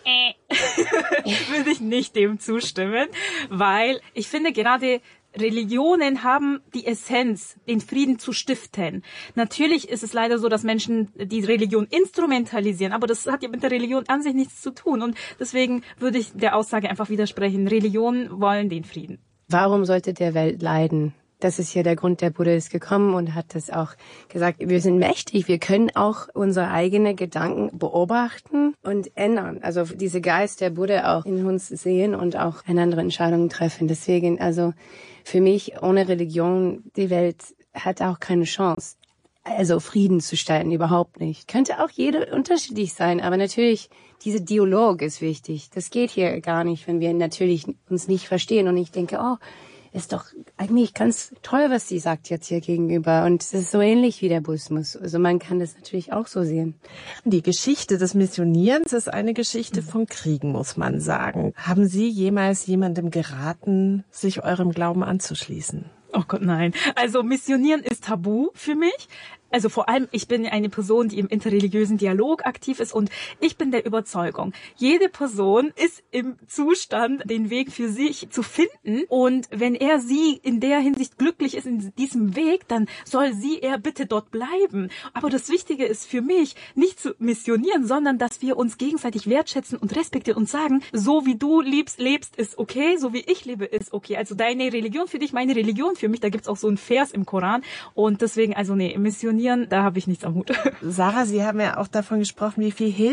Würde ich nicht dem zustimmen, weil ich finde, gerade Religionen haben die Essenz, den Frieden zu stiften. Natürlich ist es leider so, dass Menschen die Religion instrumentalisieren, aber das hat ja mit der Religion an sich nichts zu tun. Und deswegen würde ich der Aussage einfach widersprechen. Religionen wollen den Frieden. Warum sollte der Welt leiden? Das ist ja der Grund, der Buddha ist gekommen und hat das auch gesagt. Wir sind mächtig, wir können auch unsere eigenen Gedanken beobachten und ändern. Also diese Geist der Buddha auch in uns sehen und auch eine andere Entscheidung treffen. Deswegen, also für mich, ohne Religion, die Welt hat auch keine Chance. Also Frieden zu stellen, überhaupt nicht. Könnte auch jeder unterschiedlich sein, aber natürlich, dieser Dialog ist wichtig. Das geht hier gar nicht, wenn wir natürlich uns nicht verstehen. Und ich denke, ist doch eigentlich ganz toll, was sie sagt jetzt hier gegenüber. Und es ist so ähnlich wie der Buddhismus. Also man kann das natürlich auch so sehen. Die Geschichte des Missionierens ist eine Geschichte von Kriegen, muss man sagen. Haben Sie jemals jemandem geraten, sich eurem Glauben anzuschließen? Oh Gott, nein. Also Missionieren ist tabu für mich. Also vor allem, ich bin eine Person, die im interreligiösen Dialog aktiv ist und ich bin der Überzeugung, jede Person ist im Zustand, den Weg für sich zu finden und wenn sie in der Hinsicht glücklich ist in diesem Weg, dann soll er bitte dort bleiben. Aber das Wichtige ist für mich, nicht zu missionieren, sondern dass wir uns gegenseitig wertschätzen und respektieren und sagen, so wie du lebst, ist okay, so wie ich lebe, ist okay. Also deine Religion für dich, meine Religion für mich, da gibt's auch so einen Vers im Koran und deswegen, also missionieren missionieren, da habe ich nichts am Hut. Sarah, Sie haben ja auch davon gesprochen, wie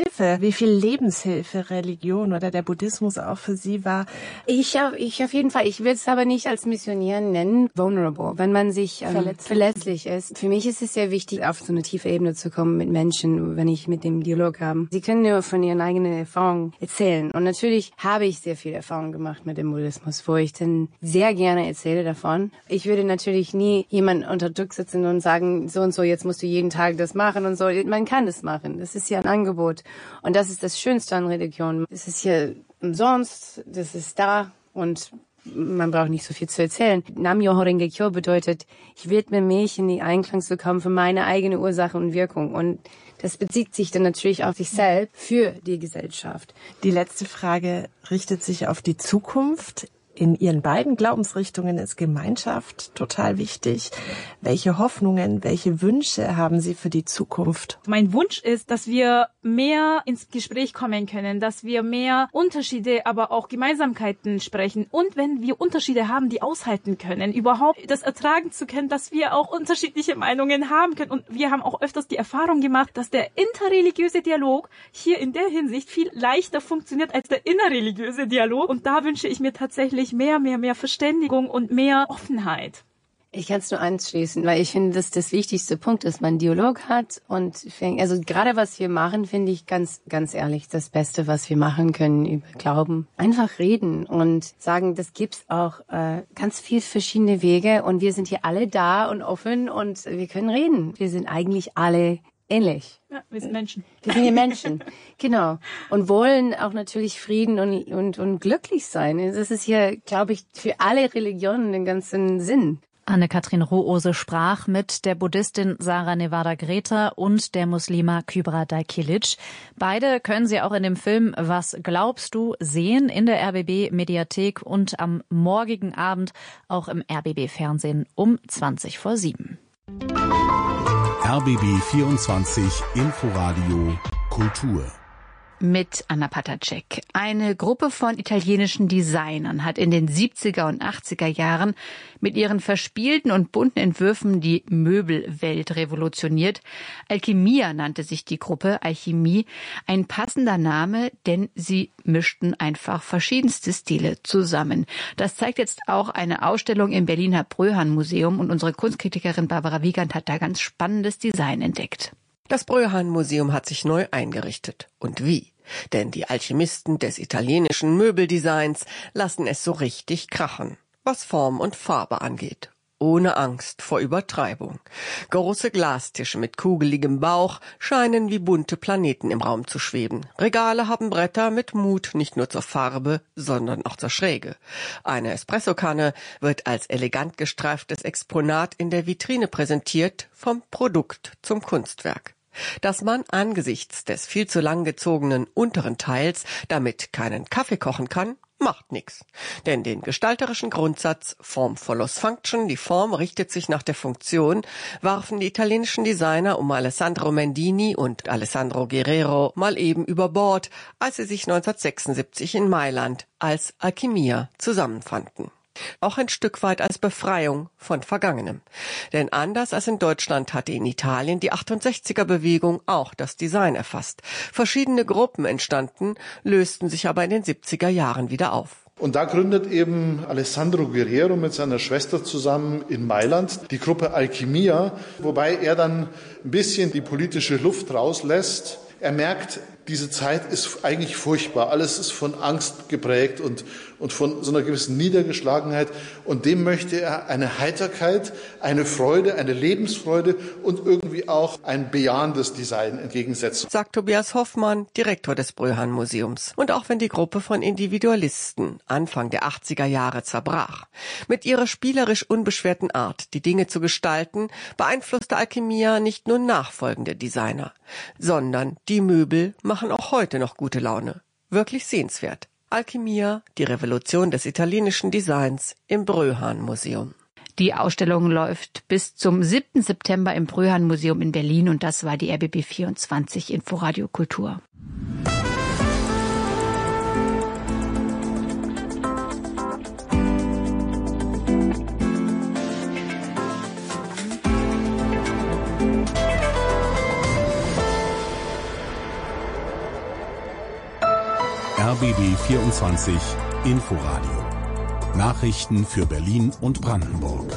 viel Lebenshilfe Religion oder der Buddhismus auch für Sie war. Ich auf jeden Fall. Ich will es aber nicht als Missionieren nennen. Vulnerable, wenn man sich verletzlich ist. Für mich ist es sehr wichtig, auf so eine tiefe Ebene zu kommen mit Menschen, wenn ich mit dem Dialog habe. Sie können nur von ihren eigenen Erfahrungen erzählen. Und natürlich habe ich sehr viel Erfahrung gemacht mit dem Buddhismus, wo ich dann sehr gerne erzähle davon. Ich würde natürlich nie jemanden unter Druck setzen und sagen, so und so, jetzt musst du jeden Tag das machen und so. Man kann das machen. Das ist ja ein Angebot. Und das ist das Schönste an Religion. Es ist hier umsonst, das ist da und man braucht nicht so viel zu erzählen. Nam-myoho Renge Kyo bedeutet, ich widme mich in die Einklang zu kommen für meine eigene Ursache und Wirkung. Und das bezieht sich dann natürlich auf sich selbst für die Gesellschaft. Die letzte Frage richtet sich auf die Zukunft. In Ihren beiden Glaubensrichtungen ist Gemeinschaft total wichtig. Welche Hoffnungen, welche Wünsche haben Sie für die Zukunft? Mein Wunsch ist, dass wir mehr ins Gespräch kommen können, dass wir mehr Unterschiede, aber auch Gemeinsamkeiten sprechen. Und wenn wir Unterschiede haben, die aushalten können, überhaupt das ertragen zu können, dass wir auch unterschiedliche Meinungen haben können. Und wir haben auch öfters die Erfahrung gemacht, dass der interreligiöse Dialog hier in der Hinsicht viel leichter funktioniert als der innerreligiöse Dialog. Und da wünsche ich mir tatsächlich mehr Verständigung und mehr Offenheit. Ich kann es nur anschließen, weil ich finde, dass das wichtigste Punkt ist, man Dialog hat und also gerade was wir machen, finde ich ganz ehrlich das Beste, was wir machen können über Glauben. Einfach reden und sagen, das gibt's auch ganz viel verschiedene Wege und wir sind hier alle da und offen und wir können reden. Wir sind eigentlich alle ähnlich. Ja, wir sind Menschen. Wir sind hier Menschen, genau. Und wollen auch natürlich Frieden und glücklich sein. Das ist hier, glaube ich, für alle Religionen den ganzen Sinn. Anne-Kathrin Roose sprach mit der Buddhistin Sarah Nevada Greta und der Muslima Kübra Daykilic. Beide können Sie auch in dem Film Was glaubst du sehen in der RBB-Mediathek und am morgigen Abend auch im RBB-Fernsehen um 7:20. RBB 24 Inforadio Kultur. Mit Anna Patacek. Eine Gruppe von italienischen Designern hat in den 70er und 80er Jahren mit ihren verspielten und bunten Entwürfen die Möbelwelt revolutioniert. Alchimia nannte sich die Gruppe, Alchemie, ein passender Name, denn sie mischten einfach verschiedenste Stile zusammen. Das zeigt jetzt auch eine Ausstellung im Berliner Bröhan-Museum und unsere Kunstkritikerin Barbara Wiegand hat da ganz spannendes Design entdeckt. Das Bröhan-Museum hat sich neu eingerichtet. Und wie? Denn die Alchemisten des italienischen Möbeldesigns lassen es so richtig krachen, was Form und Farbe angeht. Ohne Angst vor Übertreibung. Große Glastische mit kugeligem Bauch scheinen wie bunte Planeten im Raum zu schweben. Regale haben Bretter mit Mut nicht nur zur Farbe, sondern auch zur Schräge. Eine Espressokanne wird als elegant gestreiftes Exponat in der Vitrine präsentiert, vom Produkt zum Kunstwerk. Dass man angesichts des viel zu lang gezogenen unteren Teils damit keinen Kaffee kochen kann, macht nix. Denn den gestalterischen Grundsatz Form follows Function, die Form richtet sich nach der Funktion, warfen die italienischen Designer um Alessandro Mendini und Alessandro Guerrero mal eben über Bord, als sie sich 1976 in Mailand als Alchemia zusammenfanden. Auch ein Stück weit als Befreiung von Vergangenem. Denn anders als in Deutschland hatte in Italien die 68er-Bewegung auch das Design erfasst. Verschiedene Gruppen entstanden, lösten sich aber in den 70er Jahren wieder auf. Und da gründet eben Alessandro Guerrero mit seiner Schwester zusammen in Mailand die Gruppe Alchemia, wobei er dann ein bisschen die politische Luft rauslässt. Er merkt, diese Zeit ist eigentlich furchtbar. Alles ist von Angst geprägt und von so einer gewissen Niedergeschlagenheit. Und dem möchte er eine Heiterkeit, eine Freude, eine Lebensfreude und irgendwie auch ein bejahendes Design entgegensetzen. Sagt Tobias Hoffmann, Direktor des Bröhan-Museums. Und auch wenn die Gruppe von Individualisten Anfang der 80er Jahre zerbrach. Mit ihrer spielerisch unbeschwerten Art, die Dinge zu gestalten, beeinflusste Alchemia nicht nur nachfolgende Designer, sondern die Möbel machen auch heute noch gute Laune. Wirklich sehenswert. Alchemia, die Revolution des italienischen Designs im Bröhan-Museum. Die Ausstellung läuft bis zum 7. September im Bröhan-Museum in Berlin und das war die RBB 24 Inforadio Kultur. RBB 24 Inforadio. Nachrichten für Berlin und Brandenburg.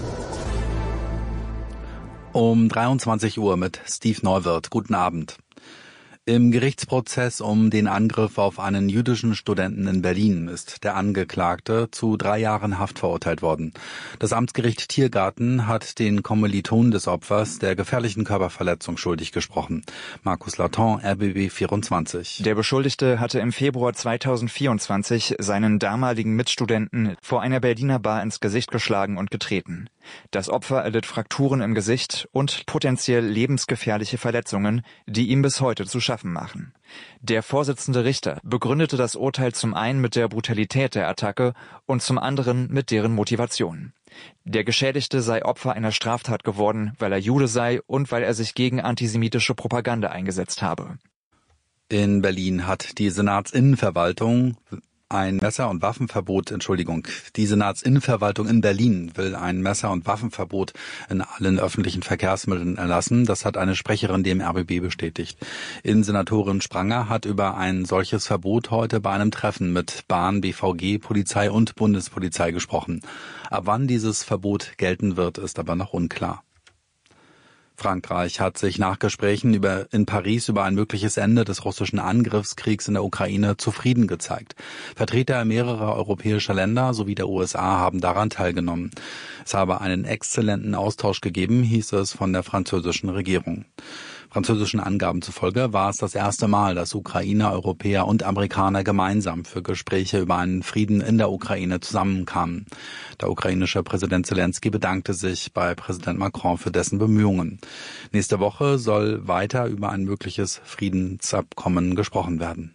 Um 23 Uhr mit Steve Neuwirth. Guten Abend. Im Gerichtsprozess um den Angriff auf einen jüdischen Studenten in Berlin ist der Angeklagte zu 3 Jahren Haft verurteilt worden. Das Amtsgericht Tiergarten hat den Kommilitonen des Opfers der gefährlichen Körperverletzung schuldig gesprochen. Markus Laton, RBB 24. Der Beschuldigte hatte im Februar 2024 seinen damaligen Mitstudenten vor einer Berliner Bar ins Gesicht geschlagen und getreten. Das Opfer erlitt Frakturen im Gesicht und potenziell lebensgefährliche Verletzungen, die ihm bis heute zu schaffen machen. Der Vorsitzende Richter begründete das Urteil zum einen mit der Brutalität der Attacke und zum anderen mit deren Motivation. Der Geschädigte sei Opfer einer Straftat geworden, weil er Jude sei und weil er sich gegen antisemitische Propaganda eingesetzt habe. In Berlin hat die Senatsinnenverwaltung ein Messer- und Waffenverbot, die Senatsinnenverwaltung in Berlin will ein Messer- und Waffenverbot in allen öffentlichen Verkehrsmitteln erlassen. Das hat eine Sprecherin dem RBB bestätigt. Innensenatorin Spranger hat über ein solches Verbot heute bei einem Treffen mit Bahn, BVG, Polizei und Bundespolizei gesprochen. Ab wann dieses Verbot gelten wird, ist aber noch unklar. Frankreich hat sich nach Gesprächen in Paris über ein mögliches Ende des russischen Angriffskriegs in der Ukraine zufrieden gezeigt. Vertreter mehrerer europäischer Länder sowie der USA haben daran teilgenommen. Es habe einen exzellenten Austausch gegeben, hieß es von der französischen Regierung. Französischen Angaben zufolge war es das erste Mal, dass Ukrainer, Europäer und Amerikaner gemeinsam für Gespräche über einen Frieden in der Ukraine zusammenkamen. Der ukrainische Präsident Zelensky bedankte sich bei Präsident Macron für dessen Bemühungen. Nächste Woche soll weiter über ein mögliches Friedensabkommen gesprochen werden.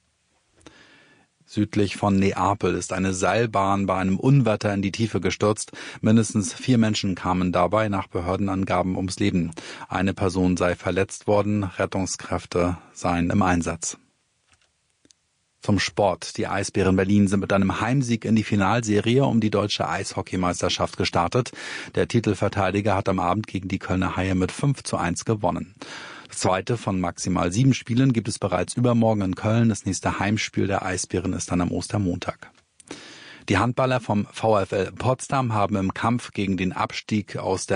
Südlich von Neapel ist eine Seilbahn bei einem Unwetter in die Tiefe gestürzt. Mindestens 4 Menschen kamen dabei nach Behördenangaben ums Leben. Eine Person sei verletzt worden, Rettungskräfte seien im Einsatz. Zum Sport. Die Eisbären Berlin sind mit einem Heimsieg in die Finalserie um die deutsche Eishockeymeisterschaft gestartet. Der Titelverteidiger hat am Abend gegen die Kölner Haie mit 5:1 gewonnen. Das zweite von maximal 7 Spielen gibt es bereits übermorgen in Köln. Das nächste Heimspiel der Eisbären ist dann am Ostermontag. Die Handballer vom VfL Potsdam haben im Kampf gegen den Abstieg aus der